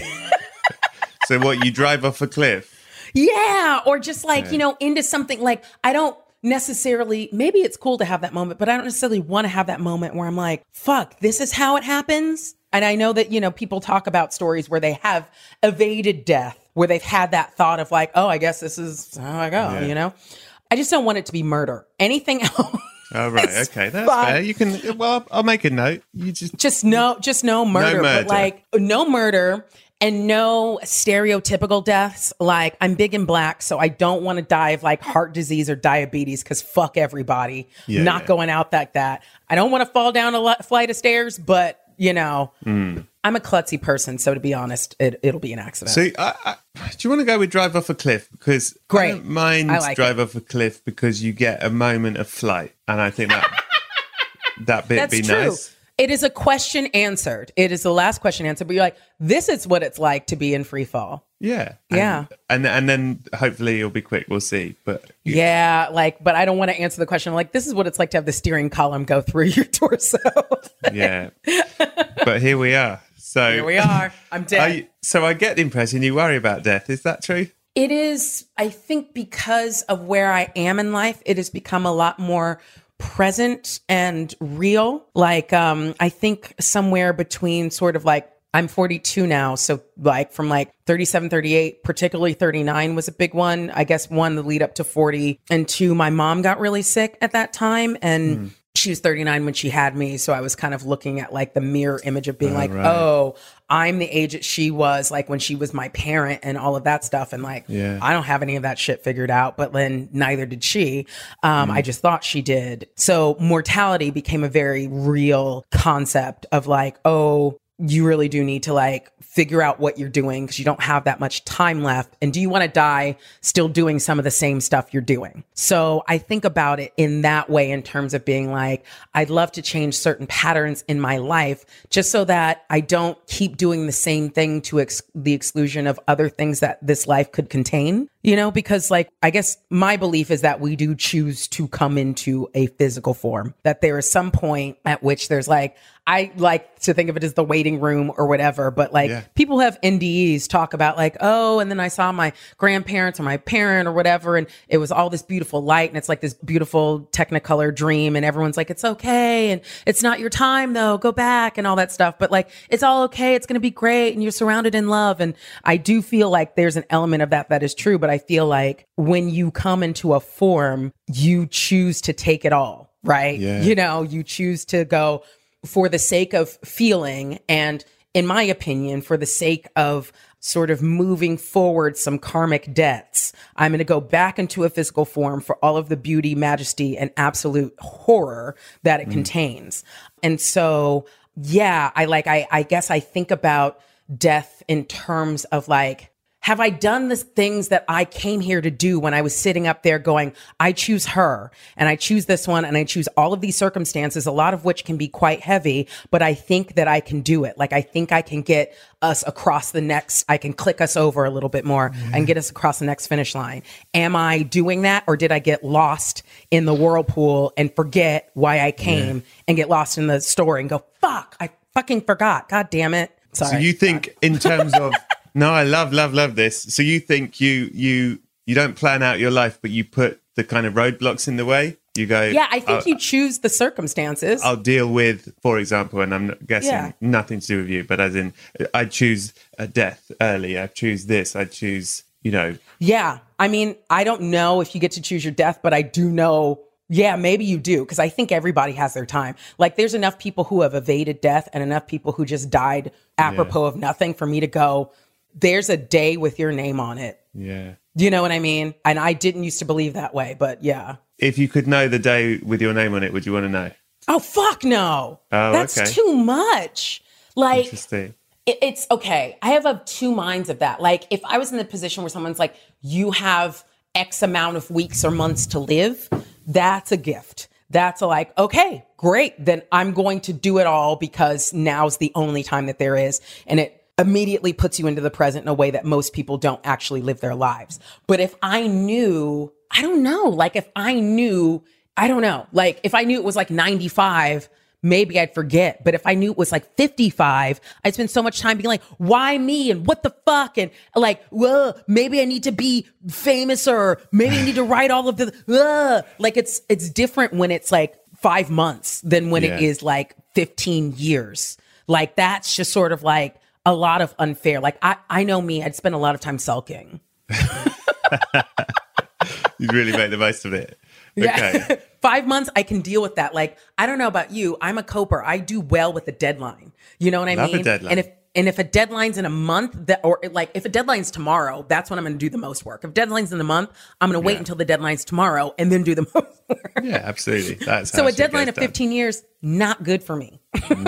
so what, you drive off a cliff? Yeah. Or just like, yeah. you know, into something like, I don't necessarily, maybe it's cool to have that moment, but I don't necessarily want to have that moment where I'm like, fuck, this is how it happens. And I know that, you know, people talk about stories where they have evaded death, where they've had that thought of like, oh, I guess this is how I go, yeah. you know? I just don't want it to be murder. Anything else? Oh, right. Okay. That's fun. Fair. You can, well, I'll make a note. You just, just no, just no murder, no murder. But like no murder and no stereotypical deaths. Like I'm big and black, so I don't want to die of like heart disease or diabetes because fuck everybody. Yeah, Not yeah. going out like that. I don't want to fall down a lo- flight of stairs, but you know, mm. I'm a klutzy person. So to be honest, it, it'll be an accident. So I, I, do you want to go with drive off a cliff? Because Great. I don't mind I like drive it. off a cliff because you get a moment of flight. And I think that that bit That's be true. nice. It is a question answered. It is the last question answered. But you're like, this is what it's like to be in free fall. Yeah. Yeah. And, and and then hopefully it'll be quick. We'll see. But yeah, like, but I don't want to answer the question. Like, this is what it's like to have the steering column go through your torso. Yeah. But here we are. So here we are. I'm dead. I, so I get the impression you worry about death. Is that true? It is. I think because of where I am in life, it has become a lot more present and real. Like, um, I think somewhere between sort of like, I'm forty-two now. So like from like thirty-seven, thirty-eight, particularly thirty-nine was a big one. I guess one, the lead up to forty, and two, my mom got really sick at that time. And mm. she was thirty-nine when she had me. So I was kind of looking at like the mirror image of being oh, like, right. oh, I'm the age that she was like when she was my parent and all of that stuff. And like, yeah. I don't have any of that shit figured out, but then neither did she. Um, mm. I just thought she did. So mortality became a very real concept of like, oh, you really do need to like figure out what you're doing because you don't have that much time left. And do you want to die still doing some of the same stuff you're doing? So I think about it in that way in terms of being like, I'd love to change certain patterns in my life just so that I don't keep doing the same thing to ex- the exclusion of other things that this life could contain. You know, because like, I guess my belief is that we do choose to come into a physical form, that there is some point at which there's like, I like to think of it as the waiting room or whatever, but like yeah. people have N D Es talk about like, oh, and then I saw my grandparents or my parent or whatever, and it was all this beautiful light and it's like this beautiful Technicolor dream and everyone's like, it's okay. And it's not your time though, go back and all that stuff. But like, it's all okay. It's going to be great. And you're surrounded in love. And I do feel like there's an element of that that is true. But I feel like when you come into a form, you choose to take it all, right? Yeah. You know, you choose to go for the sake of feeling. And in my opinion, for the sake of sort of moving forward some karmic debts, I'm going to go back into a physical form for all of the beauty, majesty, and absolute horror that it mm. contains. And so, yeah, I like, I, I guess I think about death in terms of like, have I done the things that I came here to do when I was sitting up there going, I choose her and I choose this one and I choose all of these circumstances, a lot of which can be quite heavy, but I think that I can do it. Like, I think I can get us across the next, I can click us over a little bit more mm-hmm. and get us across the next finish line. Am I doing that? Or did I get lost in the whirlpool and forget why I came yeah. and get lost in the story and go, fuck, I fucking forgot. God damn it. Sorry. So you think God. in terms of, no, I love, love, love this. So you think you you you don't plan out your life, but you put the kind of roadblocks in the way. You go, yeah, I think I'll, you choose the circumstances. I'll deal with, for example, and I'm guessing Yeah. nothing to do with you, but as in, I choose a death early. I choose this. I choose, you know. Yeah. I mean, I don't know if you get to choose your death, but I do know, yeah, maybe you do. Because I think everybody has their time. Like, there's enough people who have evaded death and enough people who just died apropos Yeah. of nothing for me to go, there's a day with your name on it. Yeah. Do you know what I mean? And I didn't used to believe that way, but yeah. If you could know the day with your name on it, would you want to know? Oh, fuck no. Oh, That's okay. too much. Like, Interesting. it, it's okay. I have a, two minds of that. Like, if I was in the position where someone's like, you have X amount of weeks or months to live, that's a gift. That's a like, okay, great. Then I'm going to do it all because now's the only time that there is. And it immediately puts you into the present in a way that most people don't actually live their lives. But if I knew, I don't know, like if I knew, I don't know, like if I knew it was like ninety-five, maybe I'd forget. But if I knew it was like fifty-five, I'd spend so much time being like, why me? And what the fuck? And like, well, maybe I need to be famous, or maybe I need to write all of the, uh, like it's, it's different when it's like five months than when Yeah. it is like fifteen years. Like that's just sort of like a lot of unfair. Like I, I know me, I'd spend a lot of time sulking. You'd really make the most of it. Yeah. Okay. Five months, I can deal with that. Like, I don't know about you. I'm a coper. I do well with a deadline. You know what I Love a mean? deadline. And if and if a deadline's in a month, that or like if a deadline's tomorrow, that's when I'm going to do the most work. If deadline's in the month, I'm going to wait Yeah. until the deadline's tomorrow and then do the most work. Yeah, absolutely. That's So how a shit deadline gets of fifteen years, not good for me.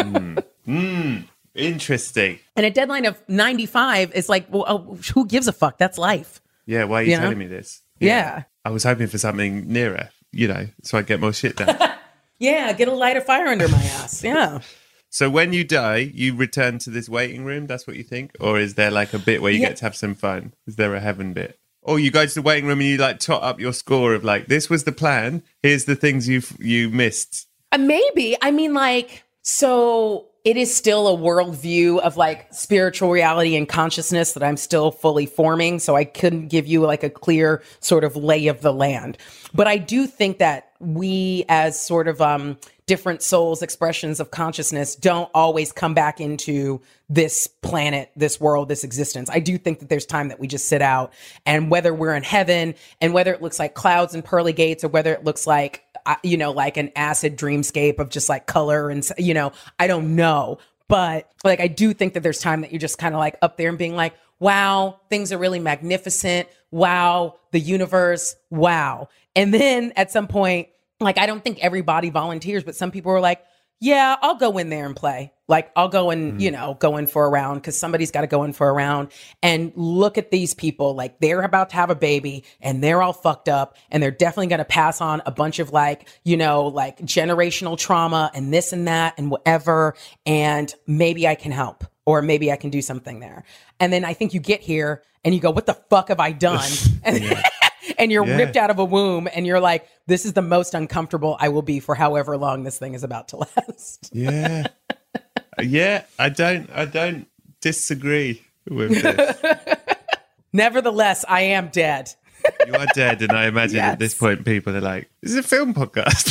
done. Interesting. And a deadline of ninety-five is like, well, oh, who gives a fuck? That's life. Yeah, why are you You know? telling me this? Yeah. I was hoping for something nearer, you know, so I get more shit done. Yeah, get a light of fire under my ass. Yeah. So when you die, you return to this waiting room. That's what you think? Or is there like a bit where you Yeah. get to have some fun? Is there a heaven bit? Or you go to the waiting room and you like tot up your score of like, this was the plan. Here's the things you you missed. Uh, maybe. I mean, like, so it is still a worldview of like spiritual reality and consciousness that I'm still fully forming. So I couldn't give you like a clear sort of lay of the land. But I do think that we as sort of um, different souls, expressions of consciousness don't always come back into this planet, this world, this existence. I do think that there's time that we just sit out, and whether we're in heaven and whether it looks like clouds and pearly gates or whether it looks like, uh, you know, like an acid dreamscape of just like color and, you know, I don't know. But like, I do think that there's time that you're just kind of like up there and being like, wow, things are really magnificent. Wow, the universe. Wow. And then at some point, like, I don't think everybody volunteers, but some people are like, yeah, I'll go in there and play. Like, I'll go and, you know, go in for a round because somebody's got to go in for a round. And look at these people. Like, they're about to have a baby and they're all fucked up. And they're definitely going to pass on a bunch of like, you know, like generational trauma and this and that and whatever. And maybe I can help, or maybe I can do something there. And then I think you get here and you go, what the fuck have I done? And, and you're Yeah. ripped out of a womb and you're like, this is the most uncomfortable I will be for however long this thing is about to last. Yeah. Yeah, I don't I don't disagree with this. Nevertheless, I am dead. You are dead, and I imagine at this Yes. point people are like, this is a film podcast.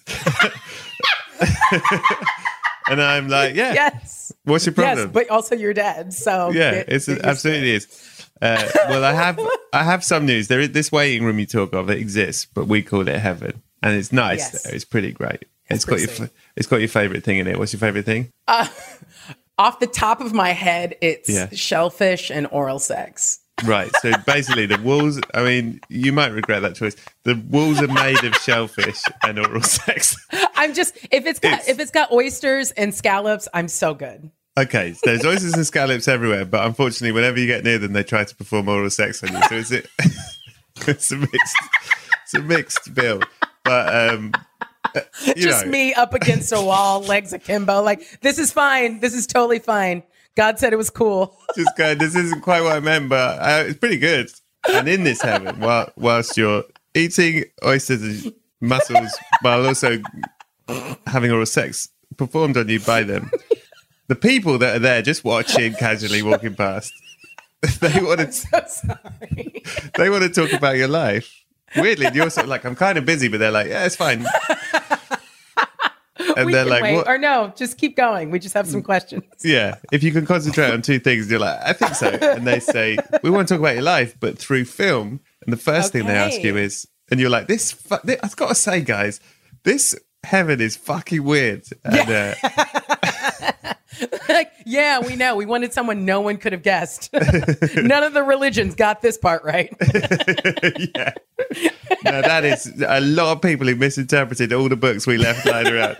And I'm like, yeah. Yes. What's your problem? Yes, but also you're dead. So Yeah, get- it's get used absolutely to is. Uh, well, I have I have some news. There is this waiting room you talk of. It exists, but we call it heaven, and it's nice. Yes. There. It's pretty great. It's it's got your pretty fa- it's got your favorite thing in it. What's your favorite thing? it. Off the top of my head, it's Yeah. shellfish and oral sex. Right. So basically, the walls. I mean, you might regret that choice. The walls are made of shellfish and oral sex. I'm just if it's got It's- if it's got oysters and scallops, I'm so good. Okay, so there's oysters and scallops everywhere, but unfortunately, whenever you get near them, they try to perform oral sex on you. So it's a, it's a mixed, it's a mixed bill. But um, you Just know, me up against a wall, legs akimbo. Like, this is fine. This is totally fine. God said it was cool. just going, this isn't quite what I meant, but uh, it's pretty good. And in this heaven, while, whilst you're eating oysters and mussels, while also having oral sex performed on you by them, the people that are there just watching, casually walking past, they want to. So sorry. They want to talk about your life. Weirdly, you're sort of like, I'm kind of busy, but they're like, yeah, it's fine. And we they're can like, wait. what? Or no, just keep going. We just have some questions. Yeah, if you can concentrate on two things, you're like, I think so. And they say, we want to talk about your life, but through film. And the first thing they ask Okay. you is, and you're like, this, fu- this I've got to say, guys, this heaven is fucking weird. And, uh, Like, yeah, we know. We wanted someone no one could have guessed. None of the religions got this part right. yeah. No, that is a lot of people who misinterpreted all the books we left lying around.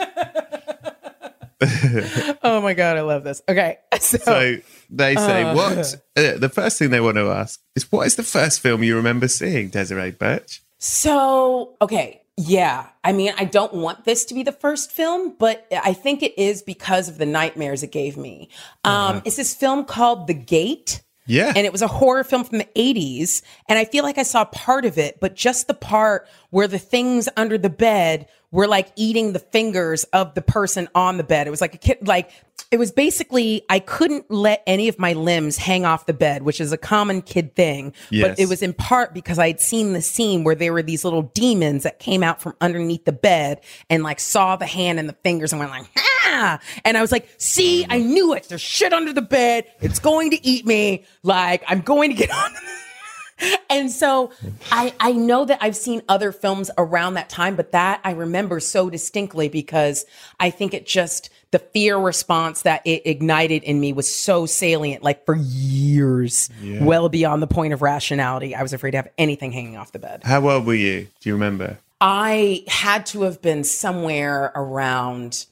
Oh my God, I love this. Okay. So, So they say, Uh. what? Uh, the first thing they want to ask is, what is the first film you remember seeing, Desiree Birch? so, okay. Yeah. I mean, I don't want this to be the first film, but I think it is because of the nightmares it gave me. Um, It's this film called The Gate. Yeah. And it was a horror film from the eighties. And I feel like I saw part of it, but just the part where the things under the bed were like eating the fingers of the person on the bed. It was like a kid, like it was basically, I couldn't let any of my limbs hang off the bed, which is a common kid thing. Yes. But it was in part because I had seen the scene where there were these little demons that came out from underneath the bed and like saw the hand and the fingers and went like, ah! And I was like, see, I knew it. There's shit under the bed. It's going to eat me. Like, I'm going to get on. And so I, I know that I've seen other films around that time, but that I remember so distinctly because I think it just, the fear response that it ignited in me was so salient, like for years, Yeah. well beyond the point of rationality. I was afraid to have anything hanging off the bed. How old were you? Do you remember? I had to have been somewhere around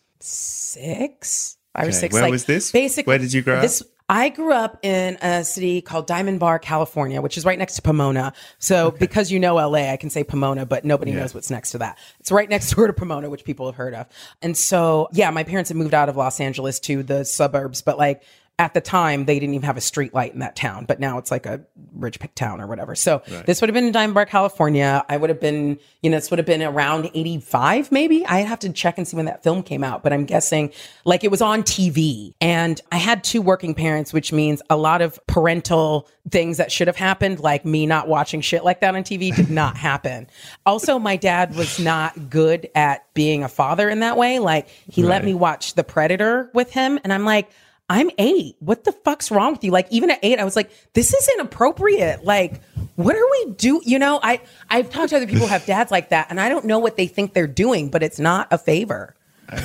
six, five or Okay, six. where like, was this? Basically, Where did you grow up? this, I grew up in a city called Diamond Bar, California, which is right next to Pomona. So because you know L A, I can say Pomona, but nobody Yeah. knows what's next to that. It's right next door to Pomona, which people have heard of. And so, yeah, my parents had moved out of Los Angeles to the suburbs, but like at the time, they didn't even have a street light in that town, but now it's like a rich pick town or whatever. So this would have been in Diamond Bar, California. I would have been, you know, this would have been around eighty-five, maybe. I have to check and see when that film came out, but I'm guessing like it was on T V. And I had two working parents, which means a lot of parental things that should have happened, like me not watching shit like that on T V, did not happen. Also, my dad was not good at being a father in that way. Like he let Right. me watch The Predator with him, and I'm like, I'm eight. What the fuck's wrong with you? Like, even at eight, I was like, this is inappropriate. Like, what are we do? You know, I, I've talked to other people who have dads like that, and I don't know what they think they're doing, but it's not a favor.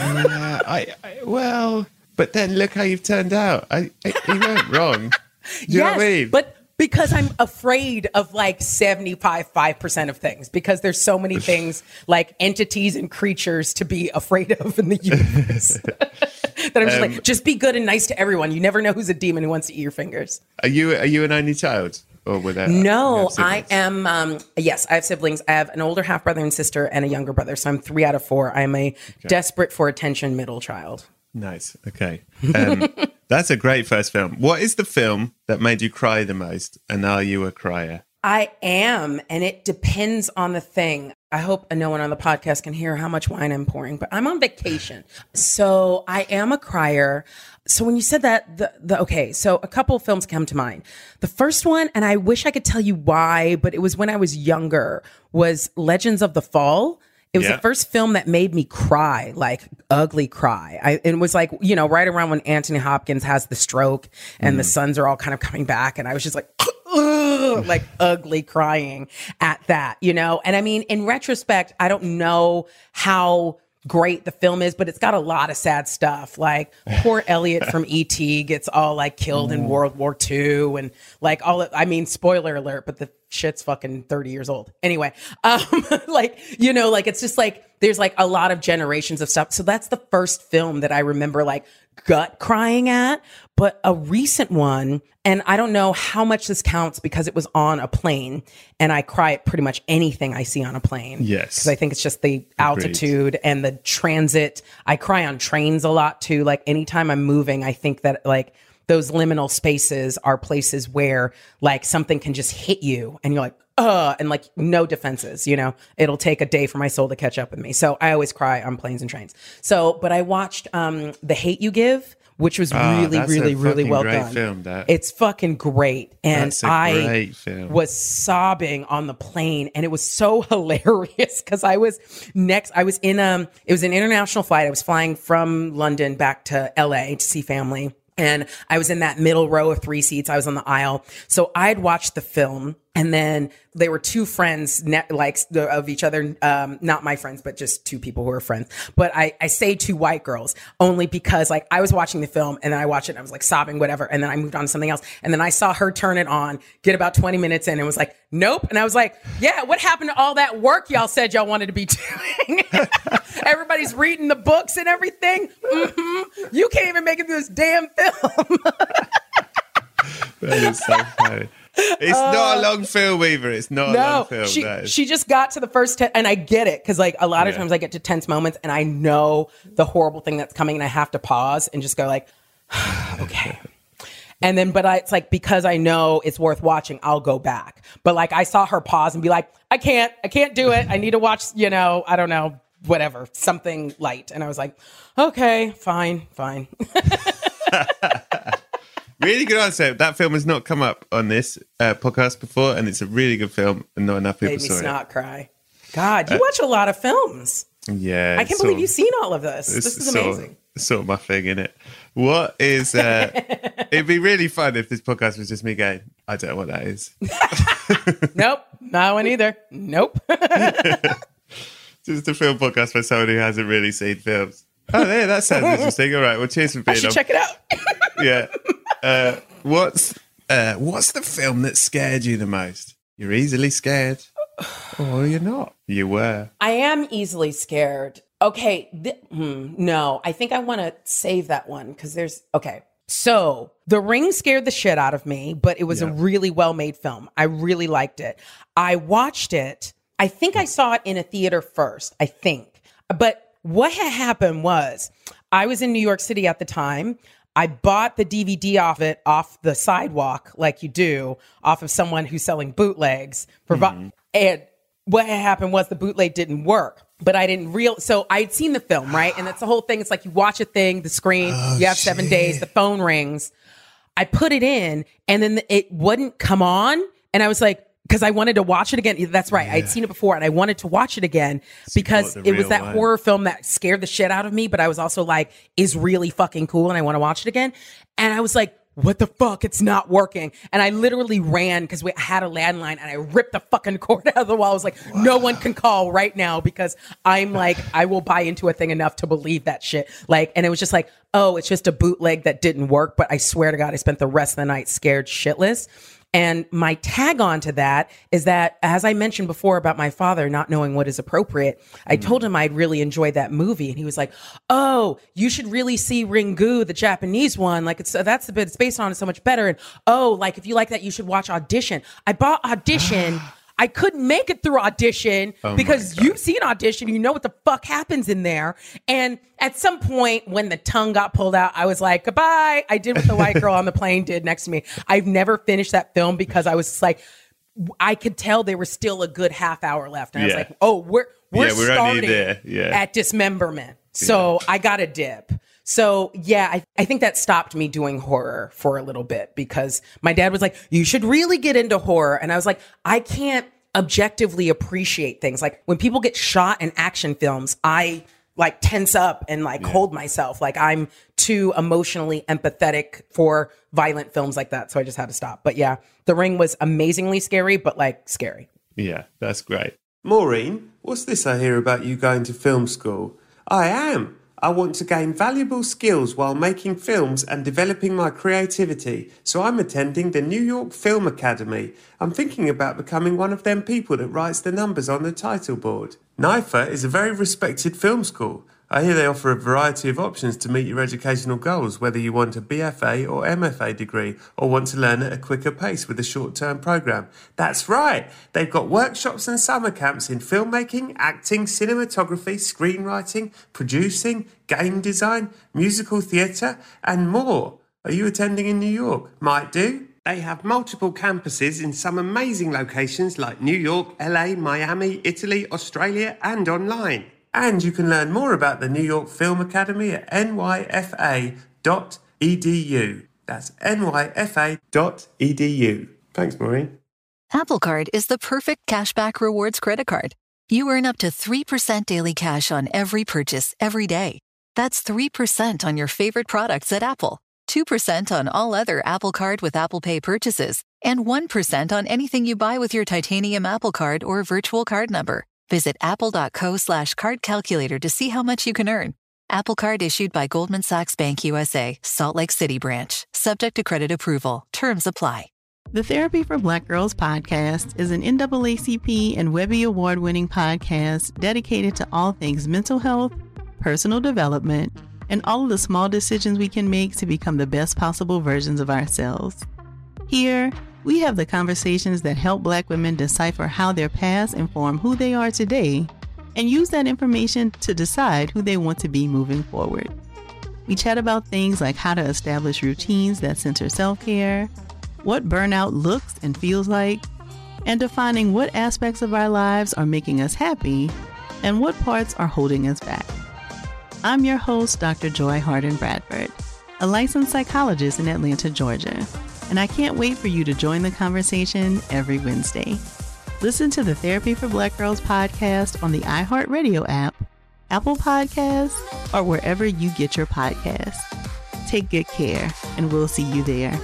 Uh, I, I well, but then look how you've turned out. I, I you weren't wrong. Do you know what I mean? But because I'm afraid of like seventy-five, five percent of things, because there's so many things like entities and creatures to be afraid of in the universe. That I'm just Um, like, just be good and nice to everyone. You never know who's a demon who wants to eat your fingers. Are you are you an only child, or were there? you No, have I siblings? am. Um, yes, I have siblings. I have an older half brother and sister and a younger brother. So I'm three out of four. I'm a desperate for attention middle child. Nice. Okay. Um, that's a great first film. What is the film that made you cry the most? And are you a crier? I am, and it depends on the thing. I hope no one on the podcast can hear how much wine I'm pouring, but I'm on vacation. So I am a crier. So when you said that, the, the okay, so a couple of films come to mind. The first one, and I wish I could tell you why, but it was when I was younger, was Legends of the Fall. It was Yeah. the first film that made me cry, like ugly cry. I, it was like, you know, right around when Anthony Hopkins has the stroke and the sons are all kind of coming back. And I was just like, ugh, like ugly crying at that, you know? And I mean, in retrospect, I don't know how great the film is, but it's got a lot of sad stuff. Like poor Elliot from E T gets all like killed in World War Two, and like all, I mean, spoiler alert, but the shit's fucking thirty years old. Anyway, um, like, you know, like it's just like, there's like a lot of generations of stuff. So that's the first film that I remember like gut crying at. But a recent one, and I don't know how much this counts because it was on a plane, and I cry at pretty much anything I see on a plane. Yes. Because I think it's just the altitude and the transit. I cry on trains a lot too. Like anytime I'm moving, I think that like those liminal spaces are places where like something can just hit you and you're like, uh, and like no defenses, you know, it'll take a day for my soul to catch up with me. So I always cry on planes and trains. So, but I watched um, The Hate U Give which was Ah, really, that's really, a really fucking well great done. film, that. It's fucking great. And That's a I great film. was sobbing on the plane, and it was so hilarious because I was next, I was in, um, it was an international flight. I was flying from London back to L A to see family. And I was in that middle row of three seats. I was on the aisle. So I had watched the film, and then there were two friends ne- like of each other. Um, not my friends, but just two people who were friends. But I, I say two white girls only because like I was watching the film, and then I watched it and I was like sobbing, whatever. And then I moved on to something else. And then I saw her turn it on, get about twenty minutes in, and was like, nope. And I was like, yeah, what happened to all that work y'all said y'all wanted to be doing? Everybody's reading the books and everything. Mm-hmm. You can't even make it through this damn film. That is so funny. It's uh, not a long film either. It's not no, a long film. She, that is. she just got to the first ten, and I get it because like a lot of yeah. times I get to tense moments and I know the horrible thing that's coming, and I have to pause and just go like, okay. And then, but I, it's like, because I know it's worth watching, I'll go back. But like, I saw her pause and be like, I can't, I can't do it. I need to watch, you know, I don't know, whatever, something light. And I was like, okay, fine, fine. Really good answer. That film has not come up on this uh, podcast before, and it's a really good film, and not enough people Made me saw it. snot cry. God, you Uh, watch a lot of films. Yeah. I can't believe of, you've seen all of this. This is amazing. Sort of, sort of my thing, innit? What is, uh, it'd be really fun if this podcast was just me going, I don't know what that is. Nope. Not one either. Nope. Just a film podcast for someone who hasn't really seen films. Oh, yeah, that sounds interesting. All right, well, cheers for being I should on. check it out. Yeah. Uh, what's uh, what's the film that scared you the most? You're easily scared, or you're not. You were. I am easily scared. Okay. Th- hmm, no, I think I want to save that one because there's, okay. So The Ring scared the shit out of me, but it was yeah. a really well-made film. I really liked it. I watched it. I think I saw it in a theater first, I think. But what had happened was I was in New York City at the time. I bought the D V D off it off the sidewalk, like you do, off of someone who's selling bootlegs. For mm-hmm. And what had happened was the bootleg didn't work, but I didn't real. So I'd seen the film, right? And that's the whole thing. It's like you watch a thing, the screen, oh, you have seven shit. days, the phone rings. I put it in, and then it wouldn't come on. And I was like, because I wanted to watch it again. That's right. Yeah. I'd seen it before, and I wanted to watch it again because it was that one. horror film that scared the shit out of me. But I was also like, is really fucking cool, and I want to watch it again. And I was like, what the fuck? It's not working. And I literally ran because we had a landline, and I ripped the fucking cord out of the wall. I was like, wow. No one can call right now because I'm like, I will buy into a thing enough to believe that shit. Like, and it was just like, oh, it's just a bootleg that didn't work. But I swear to God, I spent the rest of the night scared shitless. And my tag on to that is that, as I mentioned before about my father not knowing what is appropriate, I told him I'd really enjoyed that movie. And he was like, oh, you should really see Ringu, the Japanese one. Like, it's, that's the bit it's based on. It's so much better. And, oh, like, if you like that, you should watch Audition. I bought Audition. I couldn't make it through Audition oh because you've seen Audition. You know what the fuck happens in there. And at some point when the tongue got pulled out, I was like, goodbye. I did what the white girl on the plane did next to me. I've never finished that film because I was like, I could tell there was still a good half hour left. And yeah. I was like, oh, we're, we're, yeah, we're starting there. Yeah. at dismemberment. So yeah. I got a dip. So yeah, I, I think that stopped me doing horror for a little bit because my dad was like, you should really get into horror. And I was like, I can't objectively appreciate things. Like when people get shot in action films, I like tense up and like yeah. hold myself. Like I'm too emotionally empathetic for violent films like that. So I just had to stop. But yeah, The Ring was amazingly scary, but like scary. Yeah, that's great. Maureen, what's this I hear about you going to film school? I am. I want to gain valuable skills while making films and developing my creativity, so I'm attending the New York Film Academy. I'm thinking about becoming one of them people that writes the numbers on the title board. NYFA is a very respected film school. I hear they offer a variety of options to meet your educational goals, whether you want a B F A or M F A degree or want to learn at a quicker pace with a short-term programme. That's right! They've got workshops and summer camps in filmmaking, acting, cinematography, screenwriting, producing, game design, musical theatre and more. Are you attending in New York? Might do. They have multiple campuses in some amazing locations like New York, L A, Miami, Italy, Australia and online. And you can learn more about the New York Film Academy at N Y F A dot E D U. That's N Y F A dot E D U. Thanks, Maureen. Apple Card is the perfect cashback rewards credit card. You earn up to three percent daily cash on every purchase every day. That's three percent on your favorite products at Apple, two percent on all other Apple Card with Apple Pay purchases, and one percent on anything you buy with your titanium Apple Card or virtual card number. Visit apple.co slash card calculator to see how much you can earn. Apple Card issued by Goldman Sachs Bank U S A, Salt Lake City branch. Subject to credit approval. Terms apply. The Therapy for Black Girls podcast is an N double A C P and Webby Award-winning podcast dedicated to all things mental health, personal development, and all of the small decisions we can make to become the best possible versions of ourselves. Here, we have the conversations that help Black women decipher how their past inform who they are today and use that information to decide who they want to be moving forward. We chat about things like how to establish routines that center self-care, what burnout looks and feels like, and defining what aspects of our lives are making us happy and what parts are holding us back. I'm your host, Doctor Joy Harden Bradford, a licensed psychologist in Atlanta, Georgia, and I can't wait for you to join the conversation every Wednesday. Listen to the Therapy for Black Girls podcast on the iHeartRadio app, Apple Podcasts, or wherever you get your podcasts. Take good care, and we'll see you there.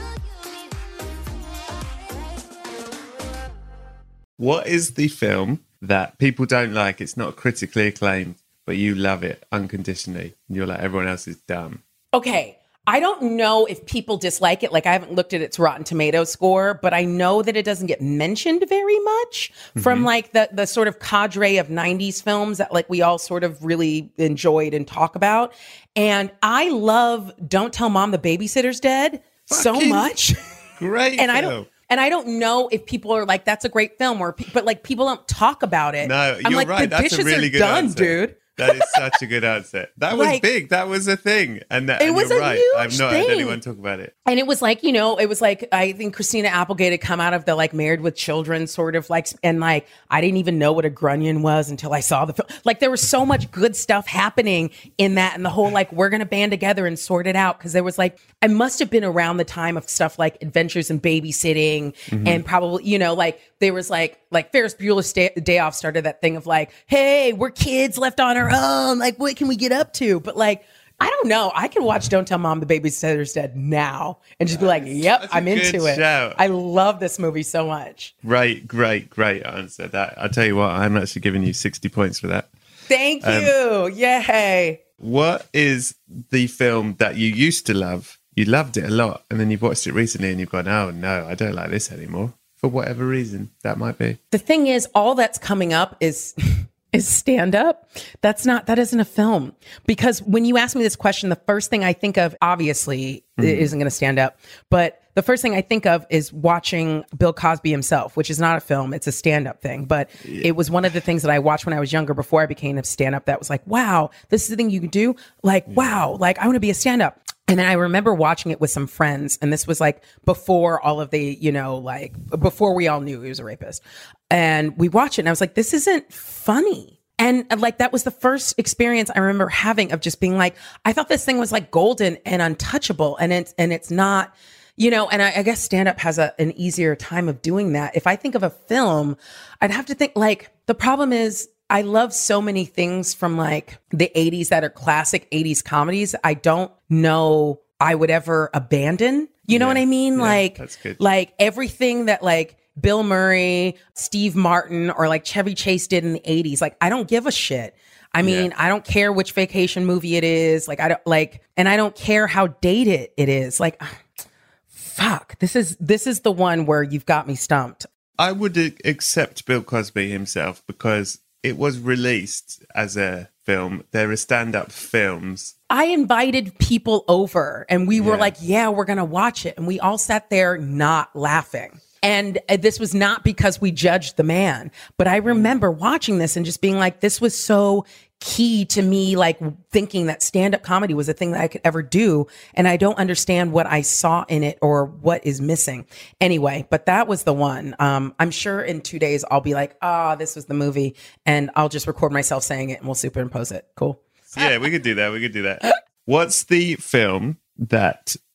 What is the film that people don't like? It's not critically acclaimed, but you love it unconditionally. And you're like, everyone else is dumb. Okay. I don't know if people dislike it. Like, I haven't looked at its Rotten Tomatoes score, but I know that it doesn't get mentioned very much mm-hmm. from like the, the sort of cadre of nineties films that like we all sort of really enjoyed and talk about. And I love Don't Tell Mom the Babysitter's Dead so much. Great and film. I don't And I don't know if people are like, that's a great film, or but like people don't talk about it. No, I'm you're like, right. The That's a dishes really are good done, answer. dude. That is such a good answer. That was Like, big. That was a thing. And, that, it and was you're a right. huge I've not thing. heard anyone talk about it. And it was like, you know, it was like, I think Christina Applegate had come out of the like Married with Children sort of like, and like, I didn't even know what a grunion was until I saw the film. Like, there was so much good stuff happening in that. And the whole, like, we're going to band together and sort it out. Cause there was like, I must have been around the time of stuff like Adventures in Babysitting mm-hmm. and probably, you know, like there was like, like Ferris Bueller's Day, Day Off started that thing of like, hey, we're kids left on our own. Like, what can we get up to? But like, I don't know. I can watch Don't Tell Mom the Babysitter's Dead now and just be like, yep, I'm into it. Shout. I love this movie so much. Great, great, great answer. That I'll tell you what, I'm actually giving you sixty points for that. Thank Um, you. Yay. What is the film that you used to love? You loved it a lot, and then you've watched it recently and you've gone, oh no, I don't like this anymore. For whatever reason that might be. The thing is, all that's coming up is is stand up. That's not, that isn't a film. Because when you ask me this question, the first thing I think of, obviously, mm. it isn't going to stand up. But the first thing I think of is watching Bill Cosby himself, which is not a film. It's a stand up thing. But yeah. it was one of the things that I watched when I was younger before I became a stand up that was like, wow, this is the thing you can do. Like, yeah. wow, like I want to be a stand up. And then I remember watching it with some friends. And this was like before all of the, you know, like before we all knew he was a rapist. And we watched it and I was like, this isn't funny. And like, that was the first experience I remember having of just being like, I thought this thing was like golden and untouchable. And it's, and it's not, you know, and I, I guess stand up has a, an easier time of doing that. If I think of a film, I'd have to think like the problem is I love so many things from like the eighties that are classic eighties comedies. I don't know I would ever abandon. You know yeah, what I mean? Yeah, like, that's good. like everything that like Bill Murray, Steve Martin, or like Chevy Chase did in the eighties. Like, I don't give a shit. I mean, yeah. I don't care which vacation movie it is. Like, I don't like, and I don't care how dated it is. Like, fuck, this is, this is the one where you've got me stumped. I would accept Bill Cosby himself because it was released as a film. There are stand-up films. I invited people over and we were Yeah. like, yeah, we're going to watch it. And we all sat there not laughing. And uh, this was not because we judged the man, but I remember watching this and just being like, this was so key to me, like thinking that stand-up comedy was a thing that I could ever do. And I don't understand what I saw in it or what is missing. Anyway, but that was the one. Um, I'm sure in two days I'll be like, ah, oh, this was the movie. And I'll just record myself saying it and we'll superimpose it. Cool. Yeah, we could do that. We could do that. What's the film that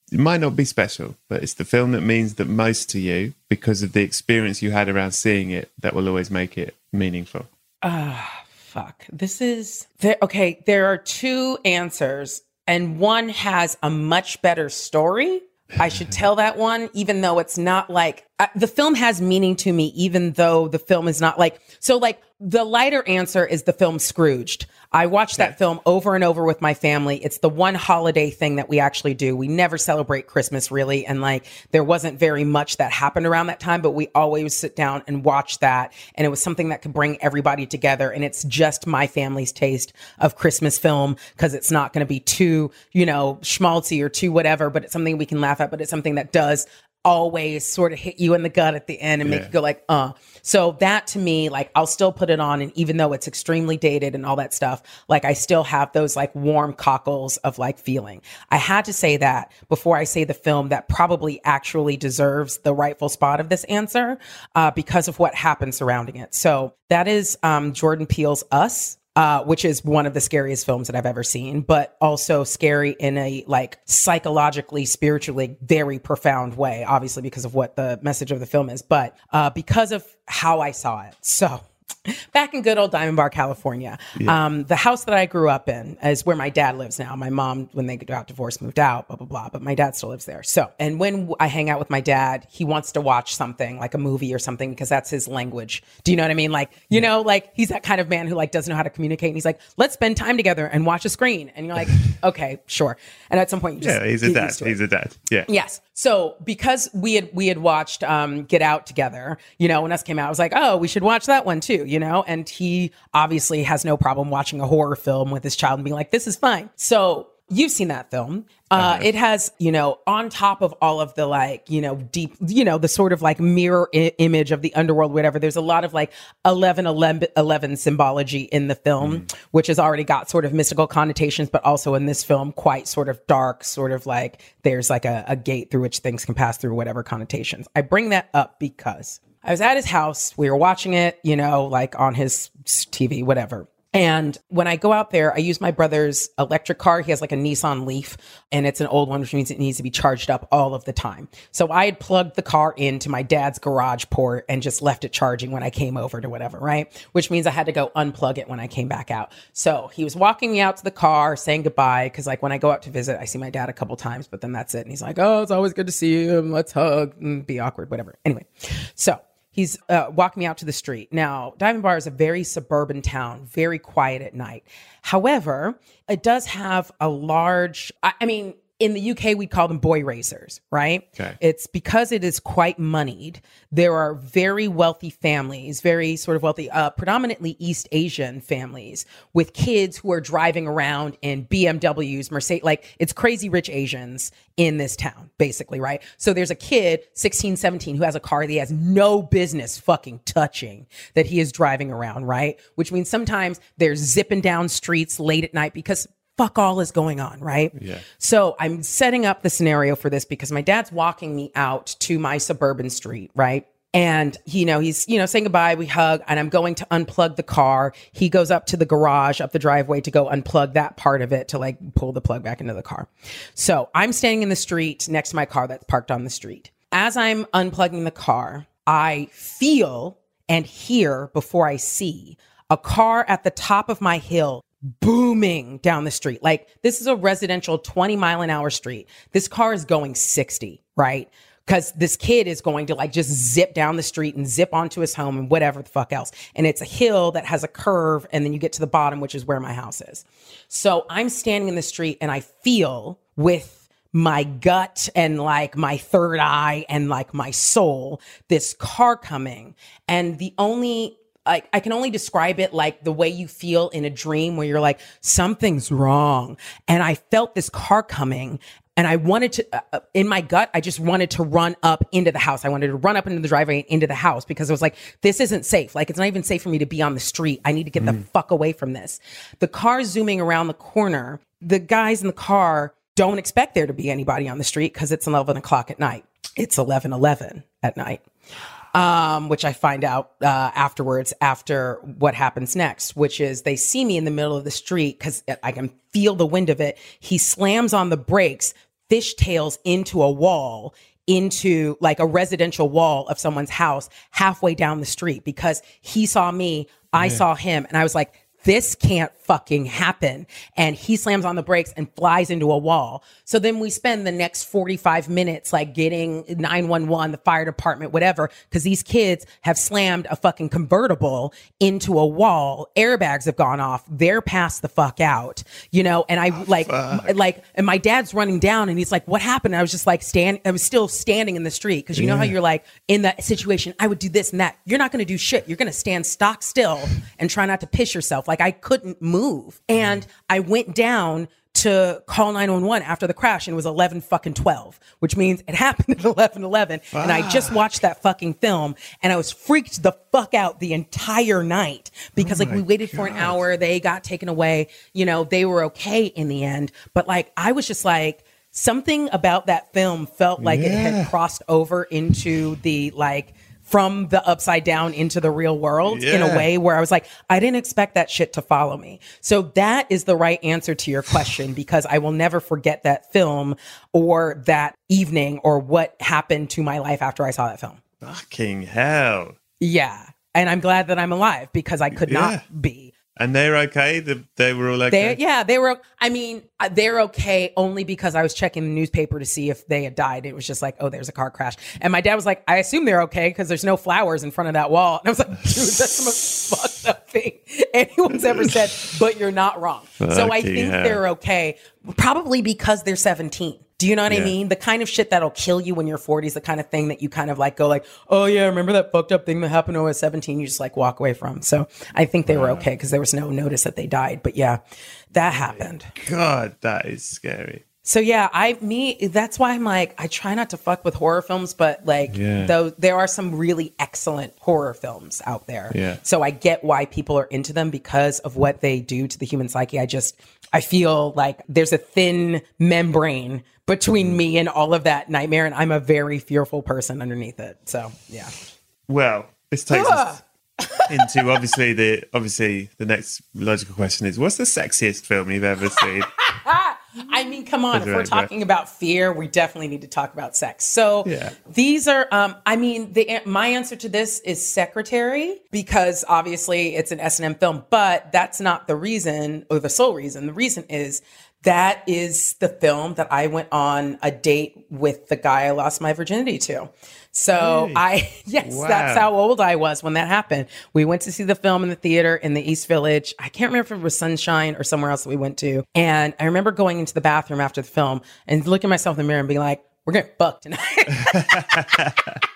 it might not be special, but it's the film that means the most to you because of the experience you had around seeing it that will always make it meaningful? Ah, uh, fuck. This is... There, okay, there are two answers, and one has a much better story. I should tell that one, even though it's not like... Uh, the film has meaning to me, even though the film is not like... So, like, the lighter answer is the film Scrooged. I watched that yeah. film over and over with my family. It's the one holiday thing that we actually do. We never celebrate Christmas, really. And like, there wasn't very much that happened around that time, but we always sit down and watch that. And it was something that could bring everybody together. And it's just my family's taste of Christmas film because it's not going to be too, you know, schmaltzy or too whatever, but it's something we can laugh at, but it's something that does always sort of hit you in the gut at the end and make yeah. you go like, uh. So that to me, like, I'll still put it on. And even though it's extremely dated and all that stuff, like, I still have those like warm cockles of like feeling. I had to say that before I say the film that probably actually deserves the rightful spot of this answer uh, because of what happened surrounding it. So that is um, Jordan Peele's Us. Uh, which is one of the scariest films that I've ever seen, but also scary in a like psychologically, spiritually, very profound way, obviously because of what the message of the film is, but uh, because of how I saw it. So back in good old Diamond Bar, California, yeah. um, the house that I grew up in is where my dad lives now. My mom, when they got divorced, moved out, blah, blah, blah. But my dad still lives there. So, and when I hang out with my dad, he wants to watch something like a movie or something because that's his language. Do you know what I mean? Like, you yeah. know, like he's that kind of man who like doesn't know how to communicate. And he's like, let's spend time together and watch a screen. And you're like, okay, sure. And at some point, you just yeah, he's a dad. He's a dad. Yeah. Yes. So because we had we had watched um, Get Out together, you know, when us came out, I was like, oh, we should watch that one too, you know. And he obviously has no problem watching a horror film with his child and being like, this is fine. So you've seen that film. Uh, uh-huh. It has, you know, on top of all of the like, you know, deep, you know, the sort of like mirror I- image of the underworld, whatever. There's a lot of like eleven eleven symbology in the film, mm. which has already got sort of mystical connotations, but also in this film, quite sort of dark, sort of like there's like a, a gate through which things can pass through whatever connotations. I bring that up because I was at his house. We were watching it, you know, like on his T V, whatever. And when I go out there, I use my brother's electric car. He has like a Nissan Leaf and it's an old one, which means it needs to be charged up all of the time. So I had plugged the car into my dad's garage port and just left it charging when I came over to whatever, right? Which means I had to go unplug it when I came back out. So he was walking me out to the car saying goodbye. Cause like when I go out to visit, I see my dad a couple times, but then that's it. And he's like, oh, it's always good to see you. Let's hug and be awkward, whatever. Anyway, so he's uh, walking me out to the street. Now, Diamond Bar is a very suburban town, very quiet at night. However, it does have a large, I, I mean, in the U K, we call them boy raisers, right? Okay. It's because it is quite moneyed. There are very wealthy families, very sort of wealthy, uh, predominantly East Asian families with kids who are driving around in B M Ws, Mercedes, like it's crazy rich Asians in this town, basically, right? So there's a kid, sixteen, seventeen, who has a car that he has no business fucking touching that he is driving around, right? Which means sometimes they're zipping down streets late at night because fuck all is going on, right? Yeah. So I'm setting up the scenario for this because my dad's walking me out to my suburban street, right? And, you know, he's, you know, saying goodbye, we hug, and I'm going to unplug the car. He goes up to the garage, up the driveway to go unplug that part of it to like pull the plug back into the car. So I'm standing in the street next to my car that's parked on the street. As I'm unplugging the car, I feel and hear before I see a car at the top of my hill booming down the street. Like this is a residential twenty mile an hour street. This car is going sixty, right? Because this kid is going to like just zip down the street and zip onto his home and whatever the fuck else. And it's a hill that has a curve and then you get to the bottom, which is where my house is. So I'm standing in the street and I feel with my gut and like my third eye and like my soul, this car coming. And the only Like I can only describe it like the way you feel in a dream where you're like, something's wrong. And I felt this car coming and I wanted to, uh, in my gut, I just wanted to run up into the house. I wanted to run up into the driveway and into the house because it was like, this isn't safe. Like, it's not even safe for me to be on the street. I need to get mm. the fuck away from this. The car zooming around the corner, the guys in the car don't expect there to be anybody on the street because it's eleven o'clock at night. It's eleven eleven at night. Um, which I find out uh, afterwards, after what happens next, which is they see me in the middle of the street because I can feel the wind of it. He slams on the brakes, fishtails into a wall, into like a residential wall of someone's house halfway down the street because he saw me, I yeah. saw him, and I was like, this can't fucking happen. And he slams on the brakes and flies into a wall. So then we spend the next forty-five minutes like getting nine one one, the fire department, whatever, because these kids have slammed a fucking convertible into a wall. Airbags have gone off. They're passed the fuck out, you know? And I oh, like, fuck. like, and my dad's running down and he's like, what happened? And I was just like, stand, I was still standing in the street. Cause you yeah. know how you're like in that situation, I would do this and that. You're not going to do shit. You're going to stand stock still and try not to piss yourself. Like I couldn't move. And I went down to call nine one one after the crash and it was eleven fucking twelve, which means it happened at eleven eleven. Fuck. And I just watched that fucking film and I was freaked the fuck out the entire night because oh like we waited God. for an hour. They got taken away. You know, they were okay in the end. But like, I was just like, something about that film felt like yeah. it had crossed over into the like, from the upside down into the real world yeah. in a way where I was like, I didn't expect that shit to follow me. So that is the right answer to your question because I will never forget that film or that evening or what happened to my life after I saw that film. Fucking hell. Yeah. And I'm glad that I'm alive because I could yeah. not be. And they're okay? The, they were all okay? They, yeah, they were. I mean, they're okay only because I was checking the newspaper to see if they had died. It was just like, oh, there's a car crash. And my dad was like, I assume they're okay because there's no flowers in front of that wall. And I was like, dude, that's the most fucked up thing anyone's ever said, but you're not wrong. Fuck so I think hell. they're okay, probably because they're seventeen. Do you know what yeah. I mean? The kind of shit that'll kill you when you're forty is the kind of thing that you kind of like go like, oh yeah, remember that fucked up thing that happened when I was seventeen? You just like walk away from. So I think they wow. were okay because there was no notice that they died. But yeah, that happened. God, that is scary. So yeah, I, me, that's why I'm like, I try not to fuck with horror films, but like, yeah. though there are some really excellent horror films out there. Yeah. So I get why people are into them because of what they do to the human psyche. I just, I feel like there's a thin membrane between me and all of that nightmare. And I'm a very fearful person underneath it. So yeah. Well, this takes us into obviously the, obviously the next logical question is, what's the sexiest film you've ever seen? I mean, come on. If we're talking about fear, we definitely need to talk about sex. So yeah. these are, um, I mean, the, my answer to this is Secretary, because obviously it's an S and M film, but that's not the reason or the sole reason. The reason is that is the film that I went on a date with the guy I lost my virginity to. So hey. I, yes, wow. that's how old I was when that happened. We went to see the film in the theater in the East Village. I can't remember if it was Sunshine or somewhere else that we went to. And I remember going into the bathroom after the film and looking at myself in the mirror and being like, we're going to fuck tonight.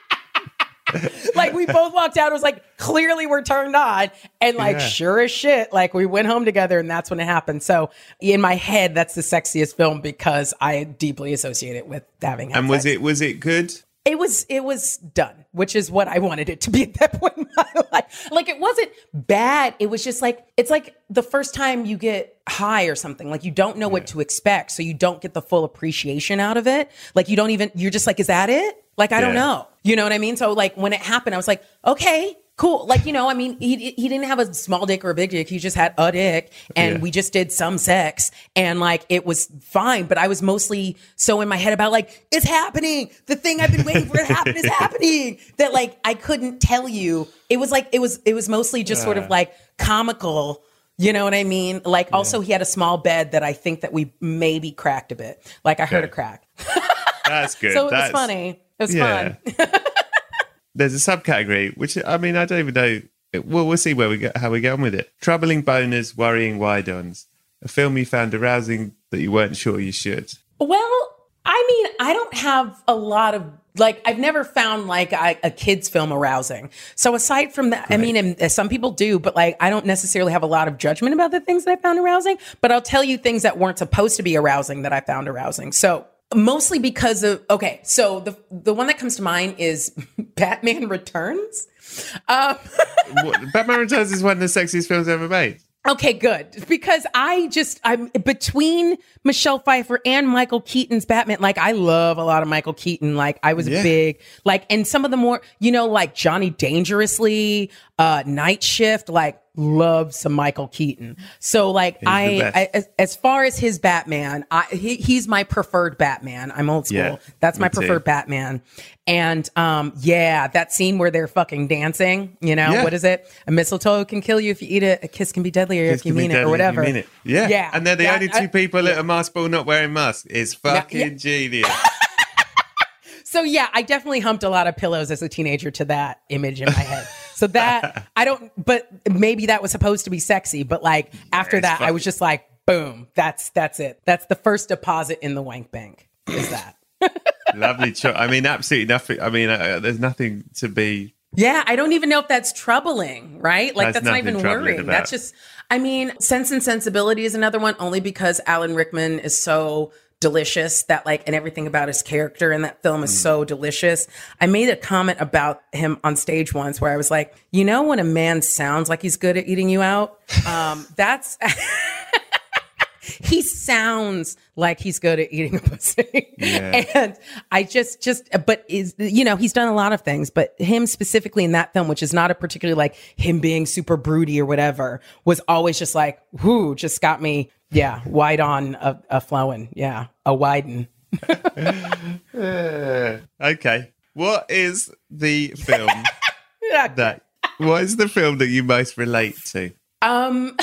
Like we both walked out. It was like, clearly we're turned on. And like, yeah. sure as shit, like we went home together and that's when it happened. So in my head, that's the sexiest film because I deeply associate it with having had And was sex. it, was it good? It was, it was done, which is what I wanted it to be at that point in my life. Like it wasn't bad. It was just like, it's like the first time you get high or something, like you don't know yeah. what to expect. So you don't get the full appreciation out of it. Like you don't even, you're just like, is that it? Like, I yeah. don't know. You know what I mean? So like when it happened, I was like, okay, cool. Like, you know, I mean, he he didn't have a small dick or a big dick. He just had a dick and yeah. we just did some sex and like, it was fine. But I was mostly so in my head about like, it's happening. The thing I've been waiting for to happen is happening that like, I couldn't tell you. It was like, it was, it was mostly just uh. sort of like comical. You know what I mean? Like yeah. also he had a small bed that I think that we maybe cracked a bit. Like I heard okay. a crack. That's good. So it That's, was funny. It was yeah. fun. There's a subcategory, which I mean, I don't even know. Well, we'll see where we get, how we get on with it. Troubling boners, worrying wide-ons. A film you found arousing that you weren't sure you should. Well, I mean, I don't have a lot of, like, I've never found like a, a kid's film arousing. So aside from that, right. I mean, and some people do, but like, I don't necessarily have a lot of judgment about the things that I found arousing, but I'll tell you things that weren't supposed to be arousing that I found arousing. So mostly because of, okay, so the the one that comes to mind is Batman Returns. Um, Batman Returns is one of the sexiest films ever made. Okay, good. Because I just, I'm between Michelle Pfeiffer and Michael Keaton's Batman. Like, I love a lot of Michael Keaton. Like, I was yeah. big, like, and some of the more, you know, like Johnny Dangerously, uh, Night Shift, like, love some Michael Keaton. So like I, I as, as far as his Batman, I he, he's my preferred Batman. I'm old school. Yeah, That's my me too. preferred Batman. And um yeah, that scene where they're fucking dancing, you know, Yeah. what is it? A mistletoe can kill you if you eat it. A kiss can be deadlier Kiss if you can be mean it deadly or if you whatever. mean it. Yeah. Yeah. And they're the That- only two I- people yeah. at a mask ball not wearing masks. It's fucking yeah. genius. So yeah, I definitely humped a lot of pillows as a teenager to that image in my head. So that I don't, but maybe that was supposed to be sexy. But like after it's that, I fucking- was just like, boom, that's that's it. That's the first deposit in the wank bank. Is that? Lovely choice. I mean, absolutely nothing. I mean, uh, there's nothing to be. Yeah, I don't even know if that's troubling, right? Like That's that's, not nothing even troubling worrying. about. That's just, I mean, Sense and Sensibility is another one, only because Alan Rickman is so delicious that like, and everything about his character in that film is Mm. so delicious. I made a comment about him on stage once where I was like, you know, when a man sounds like he's good at eating you out, um, that's. He sounds like he's good at eating a pussy. Yeah. And I just, just, but is, you know, he's done a lot of things, but him specifically in that film, which is not a particularly like him being super broody or whatever, was always just like, whoo, just got me, yeah, wide on a, a flowing. Yeah, a widen. Uh, okay. What is the film Yeah. that, what is the film that you most relate to? Um,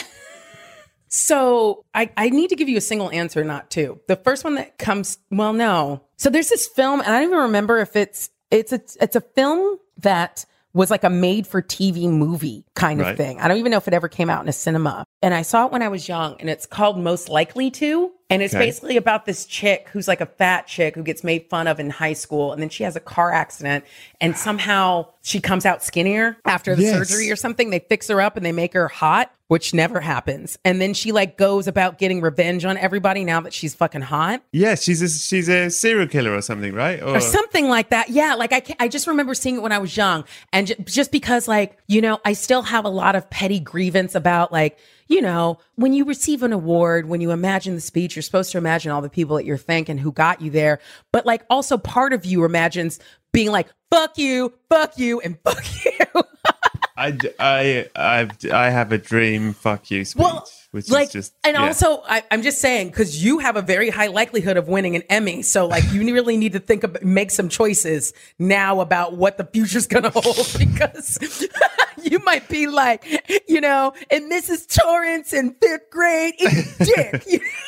so I, I need to give you a single answer, not two. The first one that comes, well, no. So there's this film, and I don't even remember if it's, it's a, it's a film that was like a made for T V movie kind of Right. thing. I don't even know if it ever came out in a cinema. And I saw it when I was young, and it's called Most Likely To. And it's Okay. basically about this chick who's like a fat chick who gets made fun of in high school. And then she has a car accident, and somehow she comes out skinnier after the Yes. surgery or something. They fix her up and they make her hot, which never happens. And then she like goes about getting revenge on everybody now that she's fucking hot. Yeah, she's a, she's a serial killer or something, right? Or, Or something like that. Yeah. Like I, ca- I just remember seeing it when I was young. And j- just because like, you know, I still have a lot of petty grievance about like, you know, when you receive an award, when you imagine the speech, you're supposed to imagine all the people that you're thanking who got you there. But like also part of you imagines being like, fuck you, fuck you, and fuck you. I, I, I've, I have a dream fuck you speech, Well, which like, is just. and yeah. also, I, I'm just saying, because you have a very high likelihood of winning an Emmy. So, like, you really need to think about, make some choices now about what the future's going to hold, because you might be like, you know, and Missus Torrance in fifth grade, eat dick.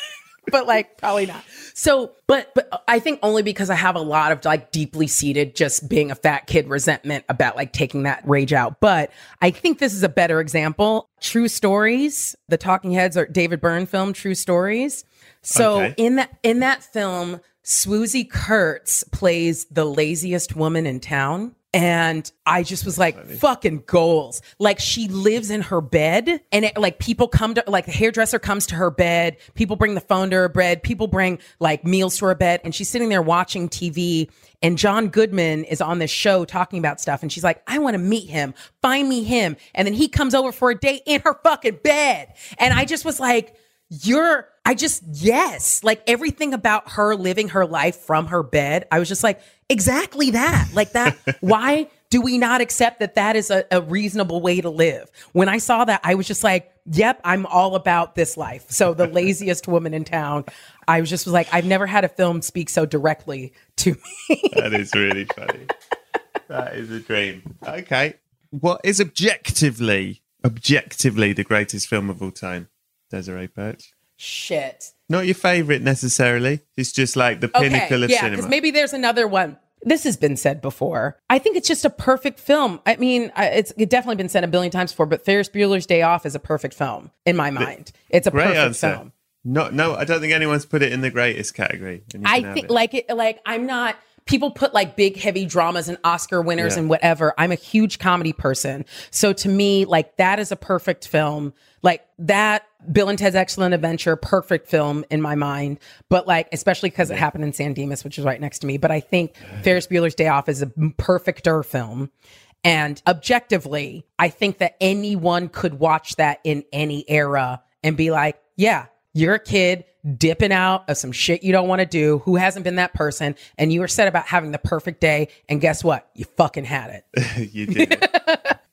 But like probably not. So, but but I think only because I have a lot of like deeply seated just being a fat kid resentment about like taking that rage out. But I think this is a better example. True Stories, the Talking Heads or David Byrne film, True Stories. So Okay. in that in that film, Swoosie Kurtz plays the laziest woman in town. And I just was like, fucking goals. Like she lives in her bed, and it, like people come to, like the hairdresser comes to her bed. People bring the phone to her bed. People bring like meals to her bed, and she's sitting there watching T V. And John Goodman is on this show talking about stuff. And she's like, I want to meet him. Find me him. And then he comes over for a date in her fucking bed. And I just was like, you're, I just, yes, like everything about her living her life from her bed. I was just like, exactly that. Like that. Why do we not accept that that is a, a reasonable way to live? When I saw that, I was just like, yep, I'm all about this life. So the laziest woman in town. I was just was like, I've never had a film speak so directly to me. That is really funny. That is a dream. Okay. What is objectively, objectively the greatest film of all time? Desiree Perch. Shit. Not your favorite necessarily. It's just like the pinnacle okay, of yeah, cinema. because maybe there's another one. This has been said before. I think it's just a perfect film. I mean, I- it's it definitely been said a billion times before, but Ferris Bueller's Day Off is a perfect film in my mind. It's a Great perfect answer. film. No, no, I don't think anyone's put it in the greatest category. and you I can have think it. like it, like I'm not. People put like big, heavy dramas and Oscar winners Yeah. and whatever. I'm a huge comedy person. So to me, like that is a perfect film. Like that, Bill and Ted's Excellent Adventure, perfect film in my mind. But like, especially because it happened in San Dimas, which is right next to me. But I think Ferris Bueller's Day Off is a perfecter film. And objectively, I think that anyone could watch that in any era and be like, yeah, you're a kid dipping out of some shit you don't want to do, who hasn't been that person, and you were set about having the perfect day, and guess what? You fucking had it. you did it.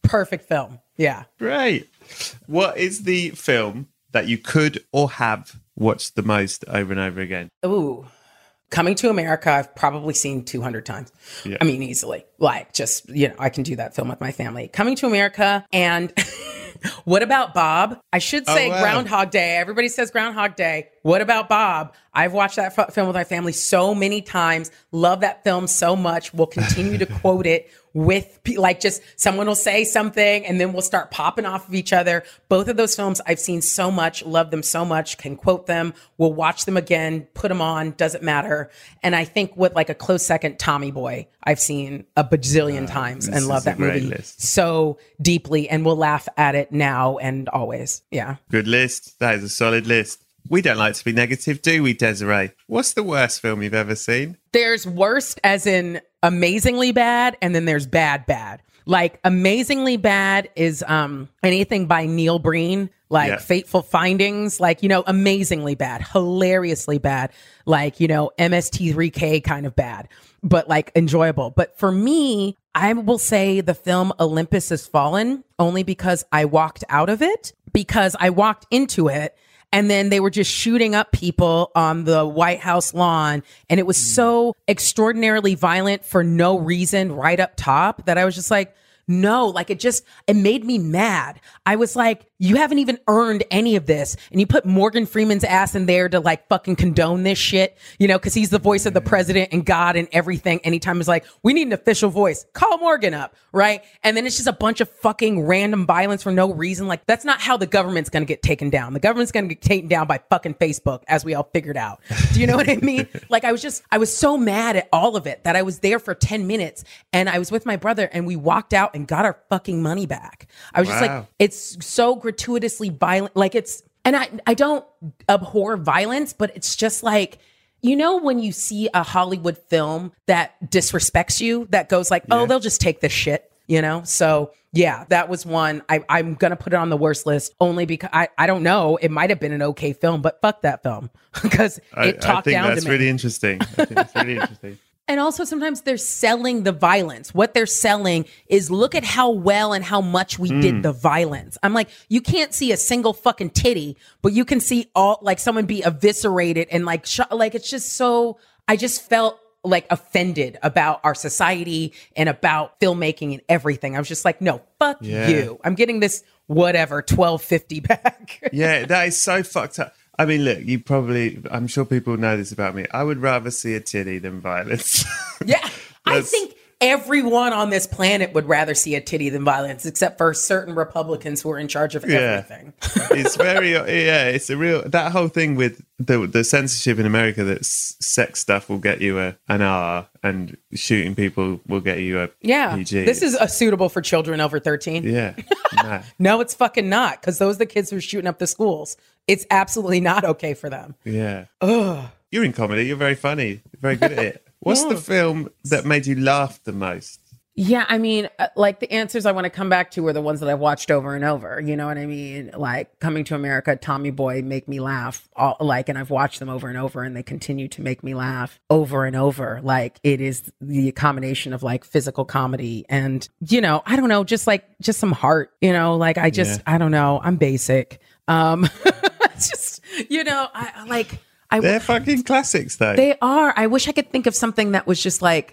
perfect film. Yeah. Great. What is the film that you could or have watched the most over and over again? Ooh. Coming to America, I've probably seen two hundred times. Yeah. I mean, easily. Like, just, you know, I can do that film with my family. Coming to America and What About Bob? I should say oh, wow. Groundhog Day. Everybody says Groundhog Day. What About Bob? I've watched that f- film with my family so many times. Love that film so much. We'll continue to quote it with, pe- like, just someone will say something and then we'll start popping off of each other. Both of those films I've seen so much, love them so much, can quote them. We'll watch them again, put them on, doesn't matter. And I think with like a close second, Tommy Boy, I've seen a bajillion Uh, times this and love is a that great movie list. so deeply, and we'll laugh at it now and always. Yeah. Good list. That is a solid list. We don't like to be negative, do we, Desiree? What's the worst film you've ever seen? There's worst as in amazingly bad, and then there's bad bad. Like amazingly bad is um anything by Neil Breen, like Yeah. Fateful Findings, like, you know, amazingly bad, hilariously bad, like, you know, M S T three K kind of bad, but like enjoyable. But for me, I will say the film Olympus Has Fallen, only because I walked out of it, because I walked into it and then they were just shooting up people on the White House lawn. And it was so extraordinarily violent for no reason right up top that I was just like, no, like it just, it made me mad. I was like, you haven't even earned any of this. And you put Morgan Freeman's ass in there to like fucking condone this shit, you know, because he's the voice of the president and God and everything. Anytime it's like, we need an official voice, call Morgan up, right? And then it's just a bunch of fucking random violence for no reason. Like, that's not how the government's going to get taken down. The government's going to get taken down by fucking Facebook, as we all figured out. Do you know what I mean? Like, I was just, I was so mad at all of it that I was there for ten minutes and I was with my brother and we walked out and got our fucking money back. I was just Wow. like, it's so gratuitously violent. Like it's, and I, I don't abhor violence, but it's just like, you know, when you see a Hollywood film that disrespects you, that goes like, oh, Yeah. they'll just take this shit, you know? So yeah, that was one. I, I'm going to put it on the worst list only because I, I don't know. It might have been an okay film, but fuck that film because I, it talked I think down that's to me. really interesting. I think that's really interesting. And also sometimes they're selling the violence. What they're selling is look at how well and how much we Mm. did the violence. I'm like, you can't see a single fucking titty, but you can see all like someone be eviscerated and like, sh- like it's just so, I just felt like offended about our society and about filmmaking and everything. I was just like, no, fuck Yeah. you. I'm getting this whatever twelve fifty back. Yeah, that is so fucked up. I mean, look, you probably, I'm sure people know this about me. I would rather see a titty than violence. Yeah, I That's- think everyone on this planet would rather see a titty than violence, except for certain Republicans who are in charge of Yeah. everything. It's very, yeah, it's a real, that whole thing with the the censorship in America that s- sex stuff will get you a, an R and shooting people will get you a Yeah, P G. this is uh, suitable for children over thirteen. Yeah. Nah. No, it's fucking not, because those are the kids who are shooting up the schools. It's absolutely not okay for them. Yeah. Ugh. You're in comedy. You're very funny. You're very good at it. What's the film that made you laugh the most? Yeah, I mean, uh, like the answers I want to come back to are the ones that I've watched over and over. You know what I mean? Like Coming to America, Tommy Boy make me laugh. All, like, and I've watched them over and over, and they continue to make me laugh over and over. Like it is the combination of like physical comedy and, you know, I don't know, just like just some heart. You know, like I just Yeah. I don't know. I'm basic. Um, it's just you know, I I like I. They're fucking classics, though. They are. I wish I could think of something that was just like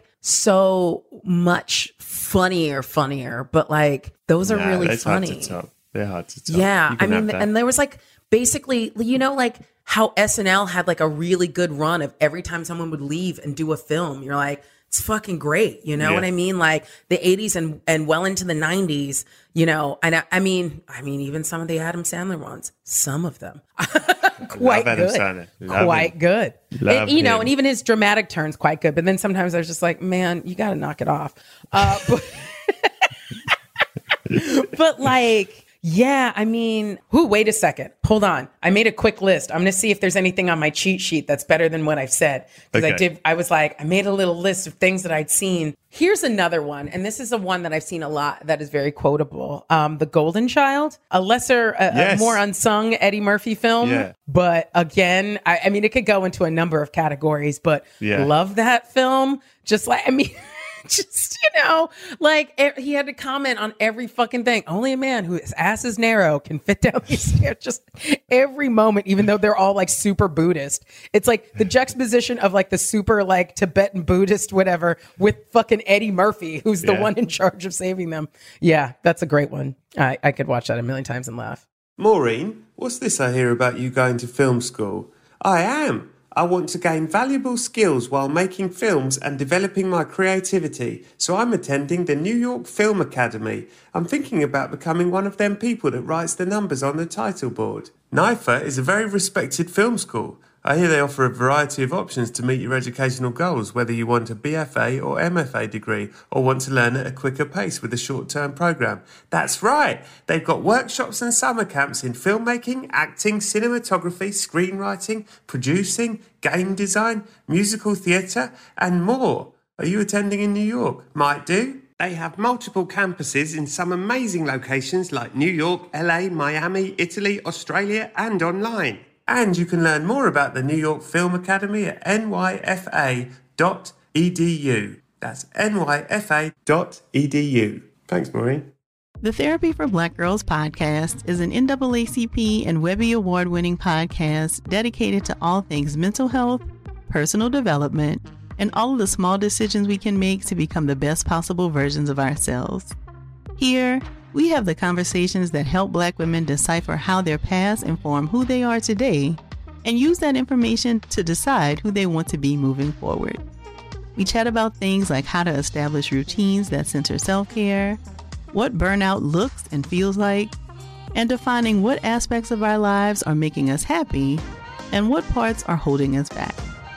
so much funnier, funnier, but like those are Nah, really that's funny. hard to top. They're hard to top. Yeah. You I can have mean, that. and there was like basically, you know, like how S N L had like a really good run of every time someone would leave and do a film, you're like, it's fucking great. You know Yeah. what I mean? Like the eighties and, and well into the nineties, you know, and I, I mean, I mean, even some of the Adam Sandler ones, some of them quite Adam good, Sandler. Love quite him. good. Love And, you know, him. and even his dramatic turns quite good. But then sometimes I was just like, man, you got to knock it off. Uh, but, but like, yeah, I mean, whoo, wait a second. Hold on. I made a quick list. I'm going to see if there's anything on my cheat sheet that's better than what I've said. Because I Okay. did, I was like, I made a little list of things that I'd seen. Here's another one. And this is a one that I've seen a lot that is very quotable. Um, The Golden Child, a lesser, a, Yes. a more unsung Eddie Murphy film. Yeah. But again, I, I mean, it could go into a number of categories, but Yeah. love that film. Just like, I mean, Just, you know, like e- he had to comment on every fucking thing. Only a man whose ass is narrow can fit down these stairs. Just every moment, even though they're all like super Buddhist. It's like the juxtaposition of like the super like Tibetan Buddhist, whatever, with fucking Eddie Murphy, who's the Yeah. one in charge of saving them. Yeah, that's a great one. I, I could watch that a million times and laugh. Maureen, what's this I hear about you going to film school? I am. I want to gain valuable skills while making films and developing my creativity, so I'm attending the New York Film Academy. I'm thinking about becoming one of them people that writes the numbers on the title board. N I F A is a very respected film school. I hear they offer a variety of options to meet your educational goals, whether you want a B F A or M F A degree or want to learn at a quicker pace with a short-term program. That's right! They've got workshops and summer camps in filmmaking, acting, cinematography, screenwriting, producing, game design, musical theatre, and more. Are you attending in New York? Might do. They have multiple campuses in some amazing locations like New York, L A, Miami, Italy, Australia, and online. And you can learn more about the New York Film Academy at N Y F A dot E D U. That's N Y F A dot E D U. Thanks, Maureen. The Therapy for Black Girls podcast is an N double A C P and Webby Award-winning podcast dedicated to all things mental health, personal development, and all of the small decisions we can make to become the best possible versions of ourselves. Here, we have the conversations that help Black women decipher how their past inform who they are today and use that information to decide who they want to be moving forward. We chat about things like how to establish routines that center self-care, what burnout looks and feels like, and defining what aspects of our lives are making us happy and what parts are holding us back.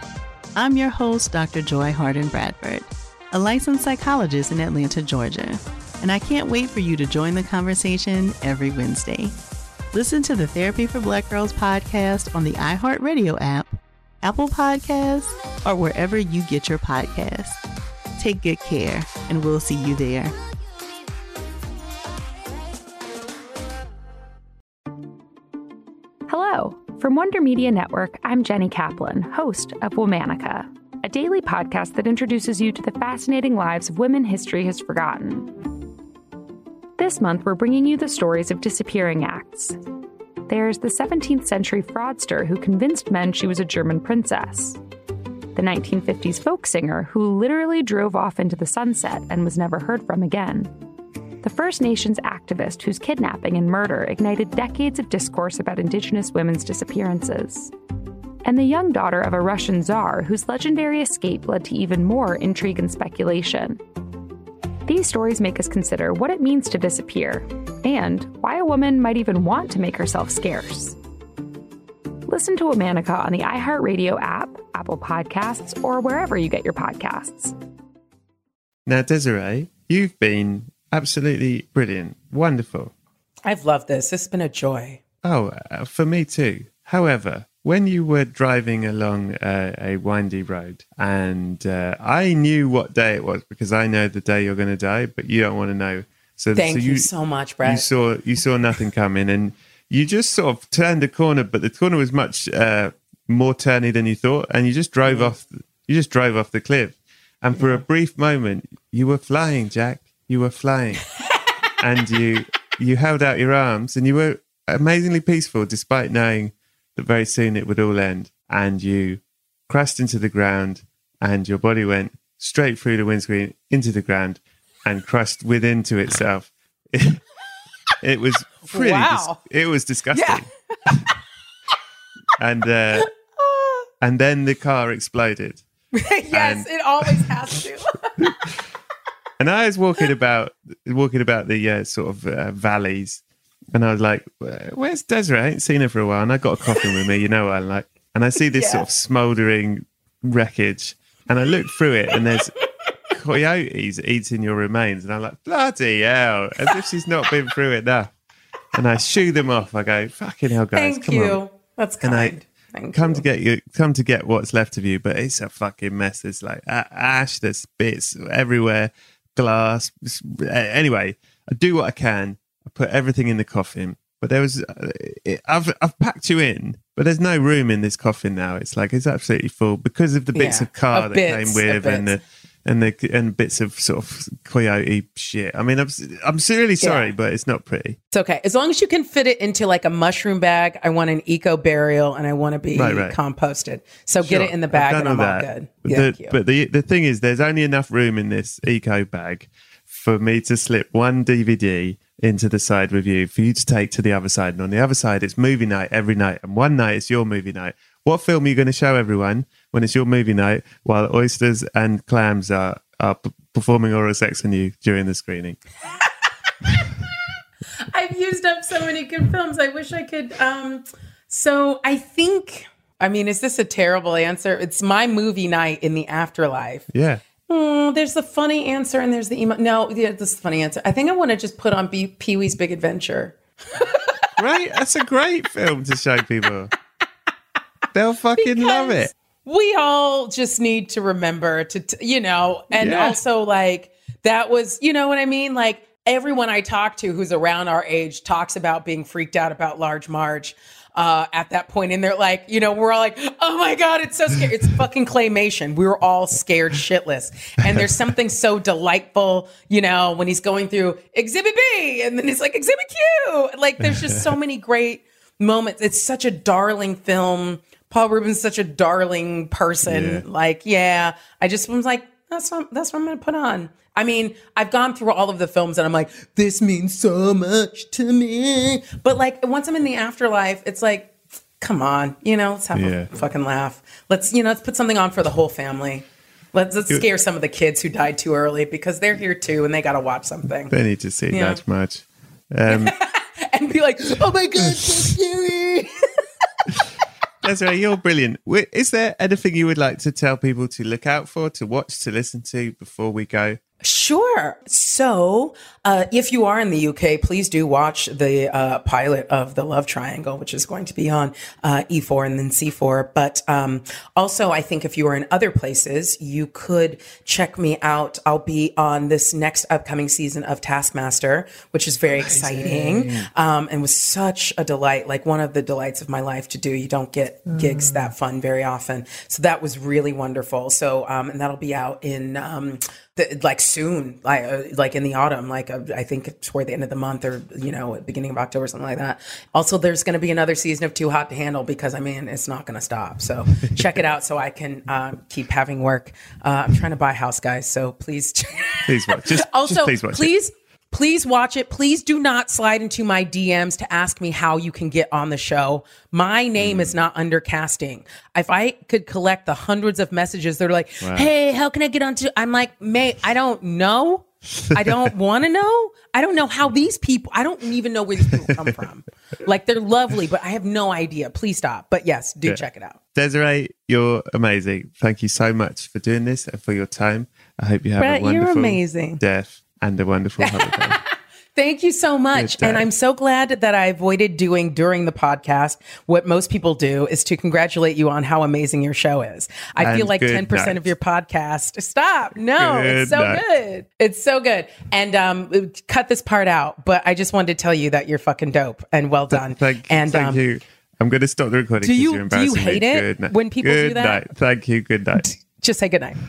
I'm your host, Doctor Joy Harden Bradford, a licensed psychologist in Atlanta, Georgia, and I can't wait for you to join the conversation every Wednesday. Listen to the Therapy for Black Girls podcast on the iHeartRadio app, Apple Podcasts, or wherever you get your podcasts. Take good care, and we'll see you there. Hello. From Wonder Media Network, I'm Jenny Kaplan, host of Womanica, a daily podcast that introduces you to the fascinating lives of women history has forgotten. This month, we're bringing you the stories of disappearing acts. There's the seventeenth century fraudster who convinced men she was a German princess. The nineteen fifties folk singer who literally drove off into the sunset and was never heard from again. The First Nations activist whose kidnapping and murder ignited decades of discourse about Indigenous women's disappearances. And the young daughter of a Russian czar whose legendary escape led to even more intrigue and speculation. These stories make us consider what it means to disappear, and why a woman might even want to make herself scarce. Listen to Womanica on the iHeartRadio app, Apple Podcasts, or wherever you get your podcasts. Now, Desiree, you've been absolutely brilliant. Wonderful. I've loved this. This has been a joy. Oh, uh, for me too. However, when you were driving along uh, a windy road, and uh, I knew what day it was because I know the day you're going to die, but you don't want to know. So Thank so you, you so much, Brad. You saw you saw nothing coming, and you just sort of turned a corner, but the corner was much uh, more turny than you thought, and you just drove mm-hmm. off. You just drove off the cliff, and for yeah. a brief moment, you were flying, Jack. You were flying, and you you held out your arms, and you were amazingly peaceful, despite knowing that very soon it would all end, and you crashed into the ground, and your body went straight through the windscreen into the ground and crushed within to itself. It, it was pretty. Wow. Dis- it was disgusting. Yeah. and uh, and then the car exploded. Yes, and, it always has to. And I was walking about, walking about the uh, sort of uh, valleys. And I was like, where's Desiree? I ain't seen her for a while. And I got a coffin with me, you know what I like. And I see this yeah. sort of smouldering wreckage. And I look through it and there's coyotes eating your remains. And I'm like, bloody hell. As if she's not been through it enough. And I shoo them off. I go, fucking hell, guys. Thank come you. on. That's kind. And I Thank come you. to get you, come to get what's left of you. But it's a fucking mess. There's like ash, there's bits everywhere. Glass. Anyway, I do what I can. I put everything in the coffin, but there was uh, it, I've I've packed you in, but there's no room in this coffin now. It's like it's absolutely full because of the bits Yeah, of car of that bits, came of with, and the and the and bits of sort of coyote shit. I mean, I'm I'm really sorry, yeah. but it's not pretty. It's okay as long as you can fit it into like a mushroom bag. I want an eco burial, and I want to be right, right. composted. So sure. get it in the bag, and I'm all good. But, yeah, the, but the the thing is, there's only enough room in this eco bag for me to slip one D V D into the side with you for you to take to the other side, and on the other side, it's movie night every night, and one night it's your movie night. What film are you going to show everyone when it's your movie night while oysters and clams are, are p- performing oral sex on you during the screening? I've used up so many good films. I wish I could. Um, so I think, I mean, is this a terrible answer? It's my movie night in the afterlife. Yeah. Mm, there's the funny answer and there's the emo. No, yeah, this is the funny answer. I think I want to just put on B- Pee-wee's Big Adventure. Right? That's a great film to show people. They'll fucking because love it. We all just need to remember to, t- you know, and yeah. also like that was, you know what I mean? Like everyone I talk to who's around our age talks about being freaked out about Large Marge uh, at that point. And they're like, you know, we're all like, oh my God, it's so scary. It's fucking claymation. We were all scared shitless. And there's something so delightful, you know, when he's going through Exhibit B and then he's like, Exhibit Q. Like there's just so many great moments. It's such a darling film. Paul Rubin's such a darling person. Yeah. Like, yeah, I just was like, that's what, that's what I'm going to put on. I mean, I've gone through all of the films and I'm like, this means so much to me. But like, once I'm in the afterlife, it's like, come on, you know, let's have yeah. a fucking laugh. Let's, you know, let's put something on for the whole family. Let's, let's scare some of the kids who died too early because they're here too and they got to watch something. They need to see yeah. that much. Um, and be like, oh my God, so scary. Desiree, you're brilliant. Is there anything you would like to tell people to look out for, to watch, to listen to before we go? Sure. So uh, if you are in the U K, please do watch the uh, pilot of The Love Triangle, which is going to be on uh, E four and then C four. But um, also, I think if you are in other places, you could check me out. I'll be on this next upcoming season of Taskmaster, which is very Amazing. exciting um, and was such a delight, like one of the delights of my life to do. You don't get mm. gigs that fun very often. So that was really wonderful. So, um, and that'll be out in... Um, The, like soon, like, uh, like in the autumn, like uh, I think toward the end of the month or, you know, beginning of October, something like that. Also, there's going to be another season of Too Hot to Handle because, I mean, it's not going to stop. So check it out so I can um, keep having work. Uh, I'm trying to buy a house, guys. So please. please watch. Just, also, just please watch please. It. Please watch it. Please do not slide into my D Ms to ask me how you can get on the show. My name mm. is not under casting. If I could collect the hundreds of messages that are like, wow. hey, how can I get onto? I'm like, mate, I don't know. I don't want to know. I don't know how these people, I don't even know where these people come from. Like, they're lovely, but I have no idea. Please stop. But yes, do yeah. check it out. Desiree, you're amazing. Thank you so much for doing this and for your time. I hope you have Brett, a wonderful you're amazing. death. And a wonderful holiday. Thank you so much. And I'm so glad that I avoided doing during the podcast what most people do is to congratulate you on how amazing your show is. I and feel like ten percent night. Of your podcast. Stop. No, good it's so night. good. It's so good. And um, cut this part out. But I just wanted to tell you that you're fucking dope and well done. Thank, and, thank um, you. I'm going to stop the recording. Do you, you're do you hate me. it good when people good do that? Night. Thank you. Good night. Just say good night.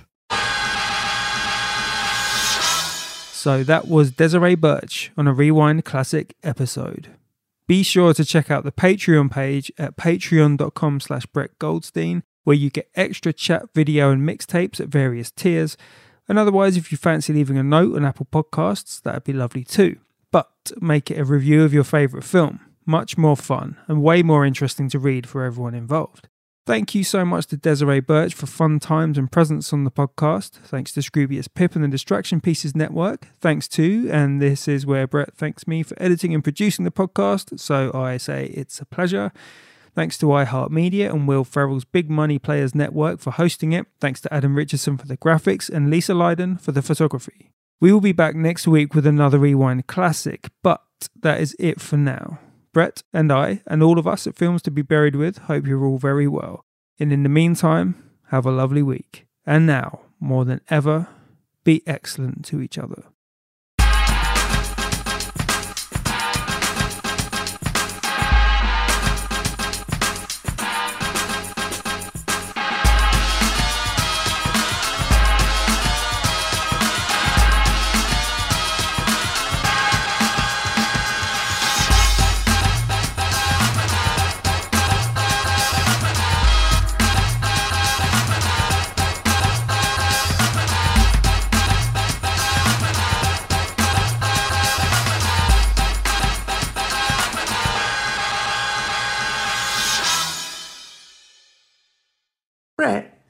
So that was Desiree Birch on a Rewind Classic episode. Be sure to check out the Patreon page at patreon.com slash Brett Goldstein, where you get extra chat, video and mixtapes at various tiers. And otherwise, if you fancy leaving a note on Apple Podcasts, that'd be lovely too. But make it a review of your favourite film. Much more fun and way more interesting to read for everyone involved. Thank you so much to Desiree Birch for fun times and presence on the podcast. Thanks to Scroobius Pip and the Distraction Pieces Network. Thanks to, and this is where Brett thanks me for editing and producing the podcast, so I say it's a pleasure. Thanks to iHeartMedia and Will Ferrell's Big Money Players Network for hosting it. Thanks to Adam Richardson for the graphics and Lisa Lydon for the photography. We will be back next week with another Rewind Classic, but that is it for now. Brett and I, and all of us at Films to be Buried With, hope you're all very well. And in the meantime, have a lovely week. And now, more than ever, be excellent to each other.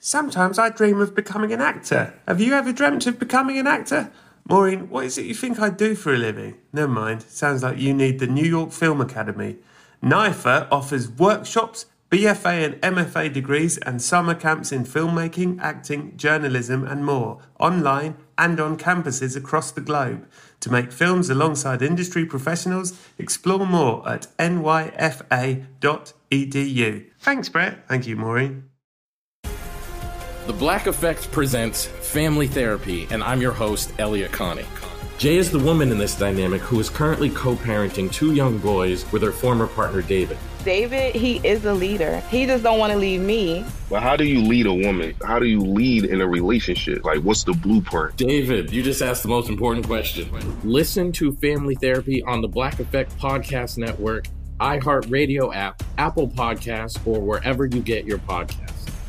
Sometimes I dream of becoming an actor. Have you ever dreamt of becoming an actor? Maureen, what is it you think I do for a living? Never mind, sounds like you need the New York Film Academy. N I F A offers workshops, B F A and M F A degrees and summer camps in filmmaking, acting, journalism and more, online and on campuses across the globe. To make films alongside industry professionals, explore more at N Y F A dot E D U. Thanks, Brett. Thank you, Maureen. The Black Effect presents Family Therapy, and I'm your host, Elliot Connie. Jay is the woman in this dynamic who is currently co-parenting two young boys with her former partner, David. David, he is a leader. He just don't want to leave me. Well, how do you lead a woman? How do you lead in a relationship? Like, what's the blueprint? David, you just asked the most important question. Listen to Family Therapy on the Black Effect Podcast Network, iHeartRadio app, Apple Podcasts, or wherever you get your podcasts.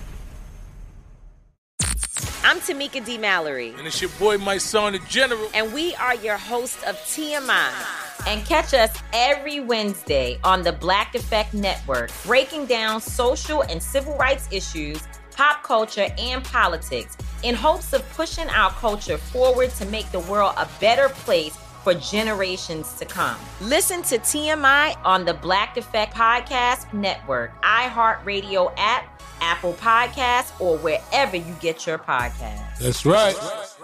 I'm Tamika D. Mallory. And it's your boy, my son, the General. And we are your hosts of T M I. And catch us every Wednesday on the Black Effect Network, breaking down social and civil rights issues, pop culture, and politics in hopes of pushing our culture forward to make the world a better place for generations to come. Listen to T M I on the Black Effect Podcast Network, iHeartRadio app, Apple Podcasts, or wherever you get your podcasts. That's right.